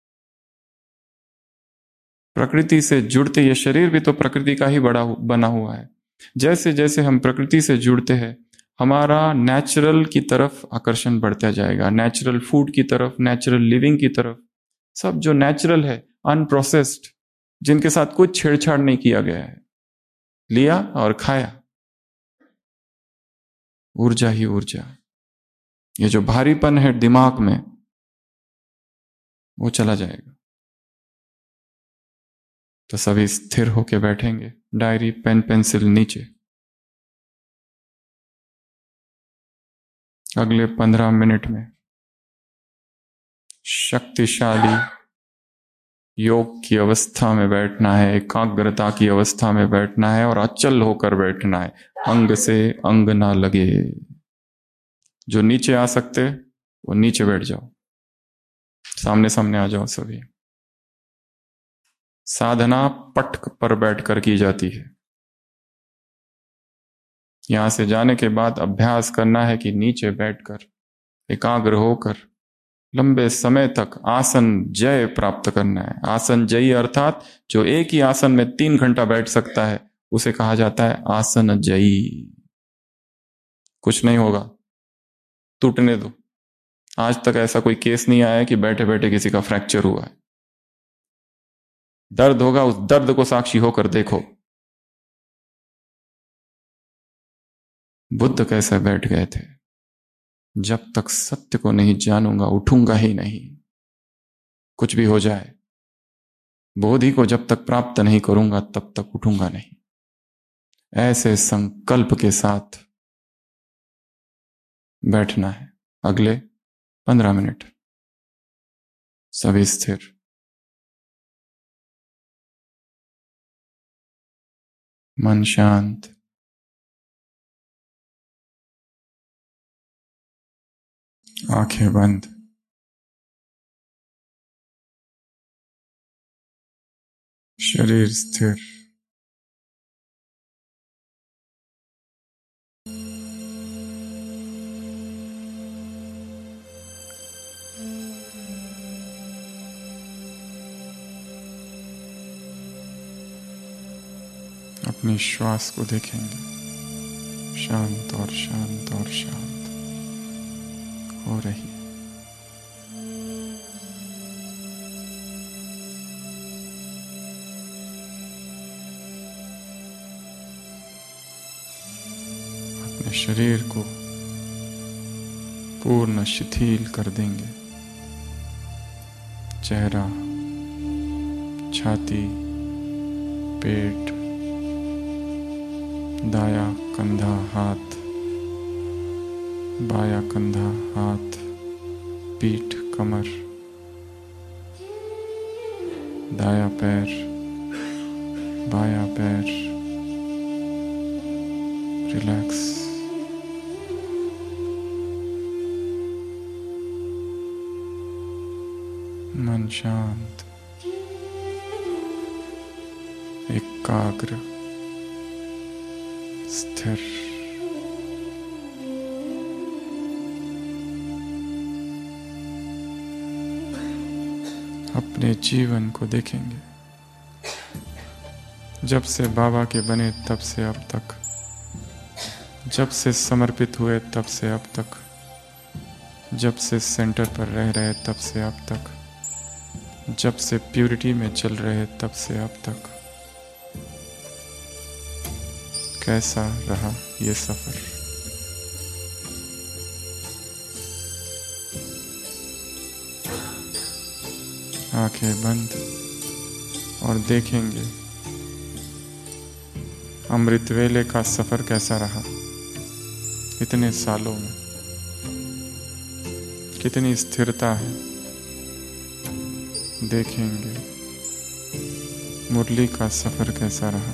प्रकृति से जुड़ते, ये शरीर भी तो प्रकृति का ही बड़ा बना हुआ है। जैसे जैसे हम प्रकृति से जुड़ते हैं, हमारा नेचुरल की तरफ आकर्षण बढ़ता जाएगा, नेचुरल फूड की तरफ, नेचुरल लिविंग की तरफ। सब जो नेचुरल है, अनप्रोसेस्ड, जिनके साथ कुछ छेड़छाड़ नहीं किया गया है, लिया और खाया, ऊर्जा ही ऊर्जा। ये जो भारीपन है दिमाग में, वो चला जाएगा। तो सभी स्थिर होके बैठेंगे, डायरी, पेन, पेंसिल नीचे। अगले पंद्रह मिनट में शक्तिशाली योग की अवस्था में बैठना है, एकाग्रता की अवस्था में बैठना है, और अचल होकर बैठना है। अंग से अंग ना लगे। जो नीचे आ सकते वो नीचे बैठ जाओ, सामने सामने आ जाओ सभी। साधना पट पर बैठकर की जाती है। यहां से जाने के बाद अभ्यास करना है कि नीचे बैठकर एकाग्र होकर लंबे समय तक आसन जय प्राप्त करना है। आसन जयी अर्थात जो एक ही आसन में तीन घंटा बैठ सकता है उसे कहा जाता है आसन जयी। कुछ नहीं होगा, टूटने दो। आज तक ऐसा कोई केस नहीं आया कि बैठे बैठे किसी का फ्रैक्चर हुआ है। दर्द होगा, उस दर्द को साक्षी होकर देखो। बुद्ध कैसे बैठ गए थे? जब तक सत्य को नहीं जानूंगा उठूंगा ही नहीं, कुछ भी हो जाए। बोधि को जब तक प्राप्त नहीं करूंगा तब तक उठूंगा नहीं। ऐसे संकल्प के साथ बैठना है। अगले पंद्रह मिनट सभी स्थिर। मन शांत। आंखें बंद। शरीर स्थिर। अपनी श्वास को देखेंगे, शांत और शांत और शांत हो रही है। अपने शरीर को पूर्ण शिथिल कर देंगे। चेहरा, छाती, पेट, दाया कंधा हाथ, बाया कंधा हाथ, पीठ कमर, दाया पैर, बाया पैर, रिलैक्स। मन शांत, एकाग्र, स्थिर। अपने जीवन को देखेंगे, जब से बाबा के बने तब से अब तक, जब से समर्पित हुए तब से अब तक, जब से सेंटर पर रह रहे तब से अब तक, जब से प्यूरिटी में चल रहे तब से अब तक। कैसा रहा ये सफर? आंखें बंद और देखेंगे अमृत वेले का सफर कैसा रहा। इतने सालों में कितनी स्थिरता है। देखेंगे मुरली का सफर कैसा रहा।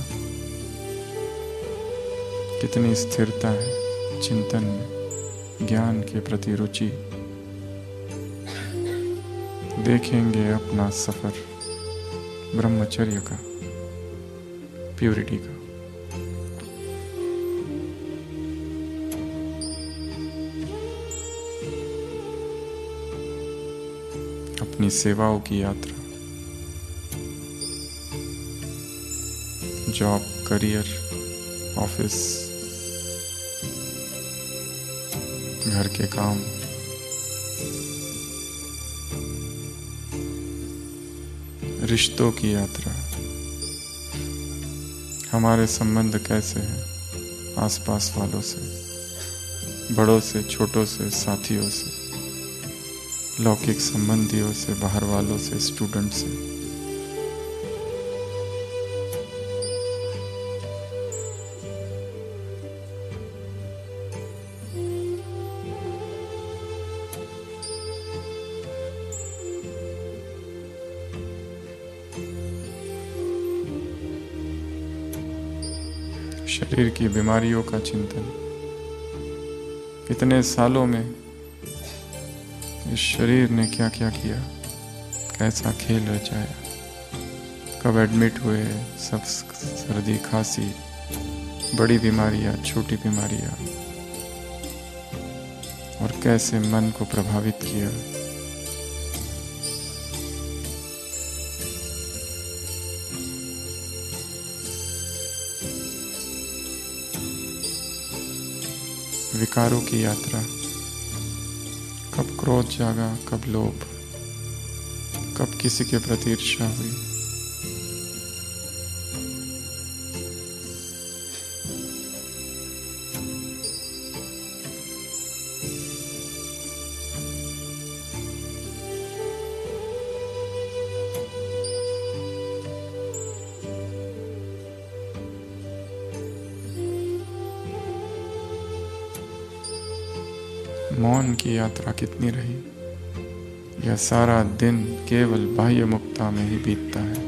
कितनी स्थिरता है चिंतन में, ज्ञान के प्रति रुचि। देखेंगे अपना सफर ब्रह्मचर्य का, प्यूरिटी का। अपनी सेवाओं की यात्रा, जॉब, करियर, ऑफिस, घर के काम, रिश्तों की यात्रा। हमारे संबंध कैसे हैं आसपास वालों से, बड़ों से, छोटों से, साथियों से, लौकिक संबंधियों से, बाहर वालों से, स्टूडेंट से। शरीर की बीमारियों का चिंतन। कितने सालों में इस शरीर ने क्या क्या किया, कैसा खेल रचाया। कब एडमिट हुए, सब सर्दी खांसी, बड़ी बीमारियां, छोटी बीमारियां, और कैसे मन को प्रभावित किया। विकारों की यात्रा, कब क्रोध जागा, कब लोभ, कब किसी के प्रति ईर्ष्या हुई। मौन की यात्रा कितनी रही। यह सारा दिन केवल बाह्य मुक्ता में ही बीतता है।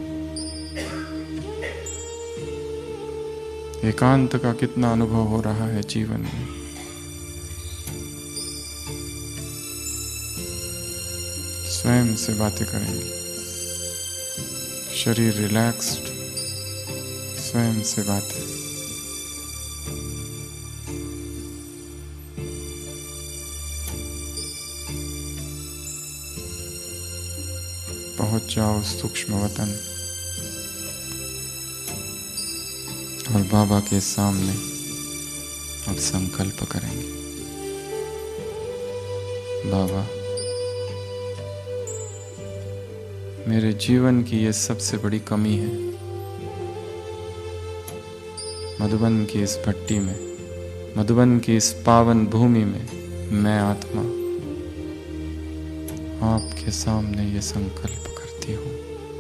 एकांत का कितना अनुभव हो रहा है जीवन में। स्वयं से बातें करेंगे, शरीर रिलैक्स्ड, स्वयं से बातें। पहुंच जाओ सूक्ष्म वतन और बाबा के सामने अब संकल्प करेंगे। बाबा, मेरे जीवन की ये सबसे बड़ी कमी है। मधुबन की इस भट्टी में, मधुबन की इस पावन भूमि में मैं आत्मा आपके सामने ये संकल्प करती हूँ।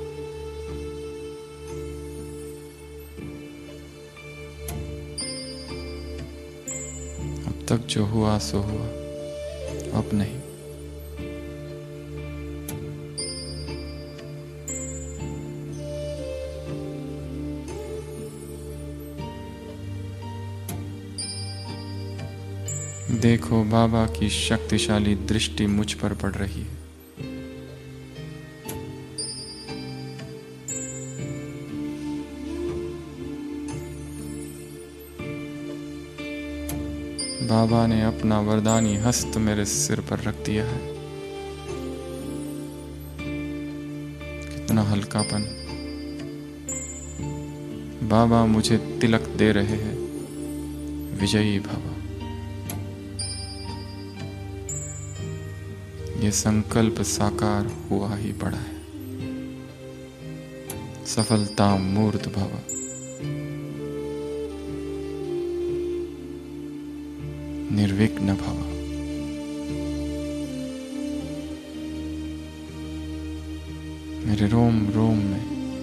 अब तक जो हुआ सो हुआ, अब नहीं। देखो, बाबा की शक्तिशाली दृष्टि मुझ पर पड़ रही है। बाबा ने अपना वरदानी हस्त मेरे सिर पर रख दिया है। कितना हल्कापन। बाबा मुझे तिलक दे रहे हैं, विजयी भव। ये संकल्प साकार हुआ ही पड़ा है। सफलता मूर्त भव। निर्विघ्न भव। मेरे रोम रोम में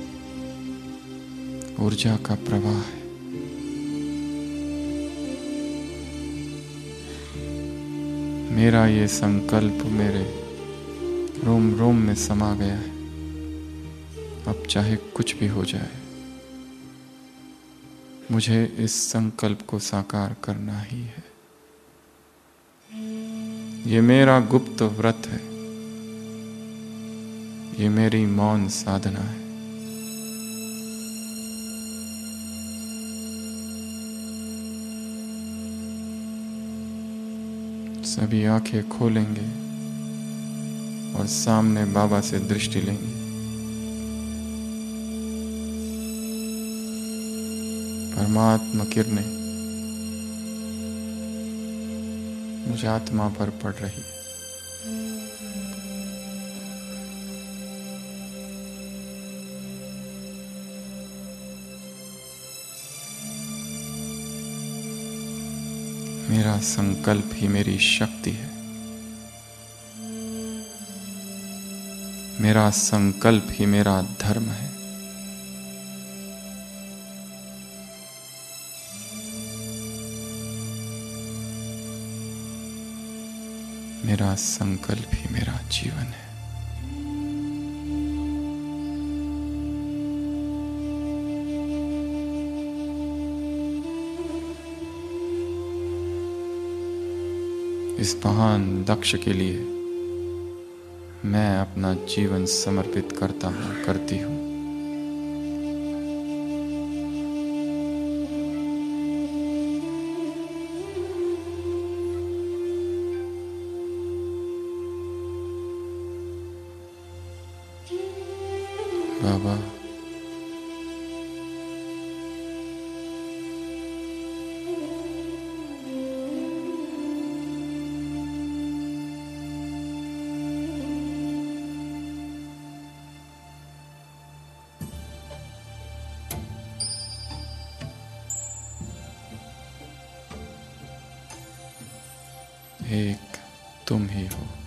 ऊर्जा का प्रवाह है। मेरा ये संकल्प मेरे रोम रोम में समा गया है। अब चाहे कुछ भी हो जाए, मुझे इस संकल्प को साकार करना ही है। ये मेरा गुप्त व्रत है। ये मेरी मौन साधना है। सभी आंखें खोलेंगे और सामने बाबा से दृष्टि लेंगे। परमात्मा किरणें मुझ आत्मा पर पड़ रही है। मेरा संकल्प ही मेरी शक्ति है। मेरा संकल्प ही मेरा धर्म है। मेरा संकल्प ही मेरा जीवन है। इस महान लक्ष्य के लिए मैं अपना जीवन समर्पित करता हूँ, करती हूँ। बाबा। एक तुम ही हो।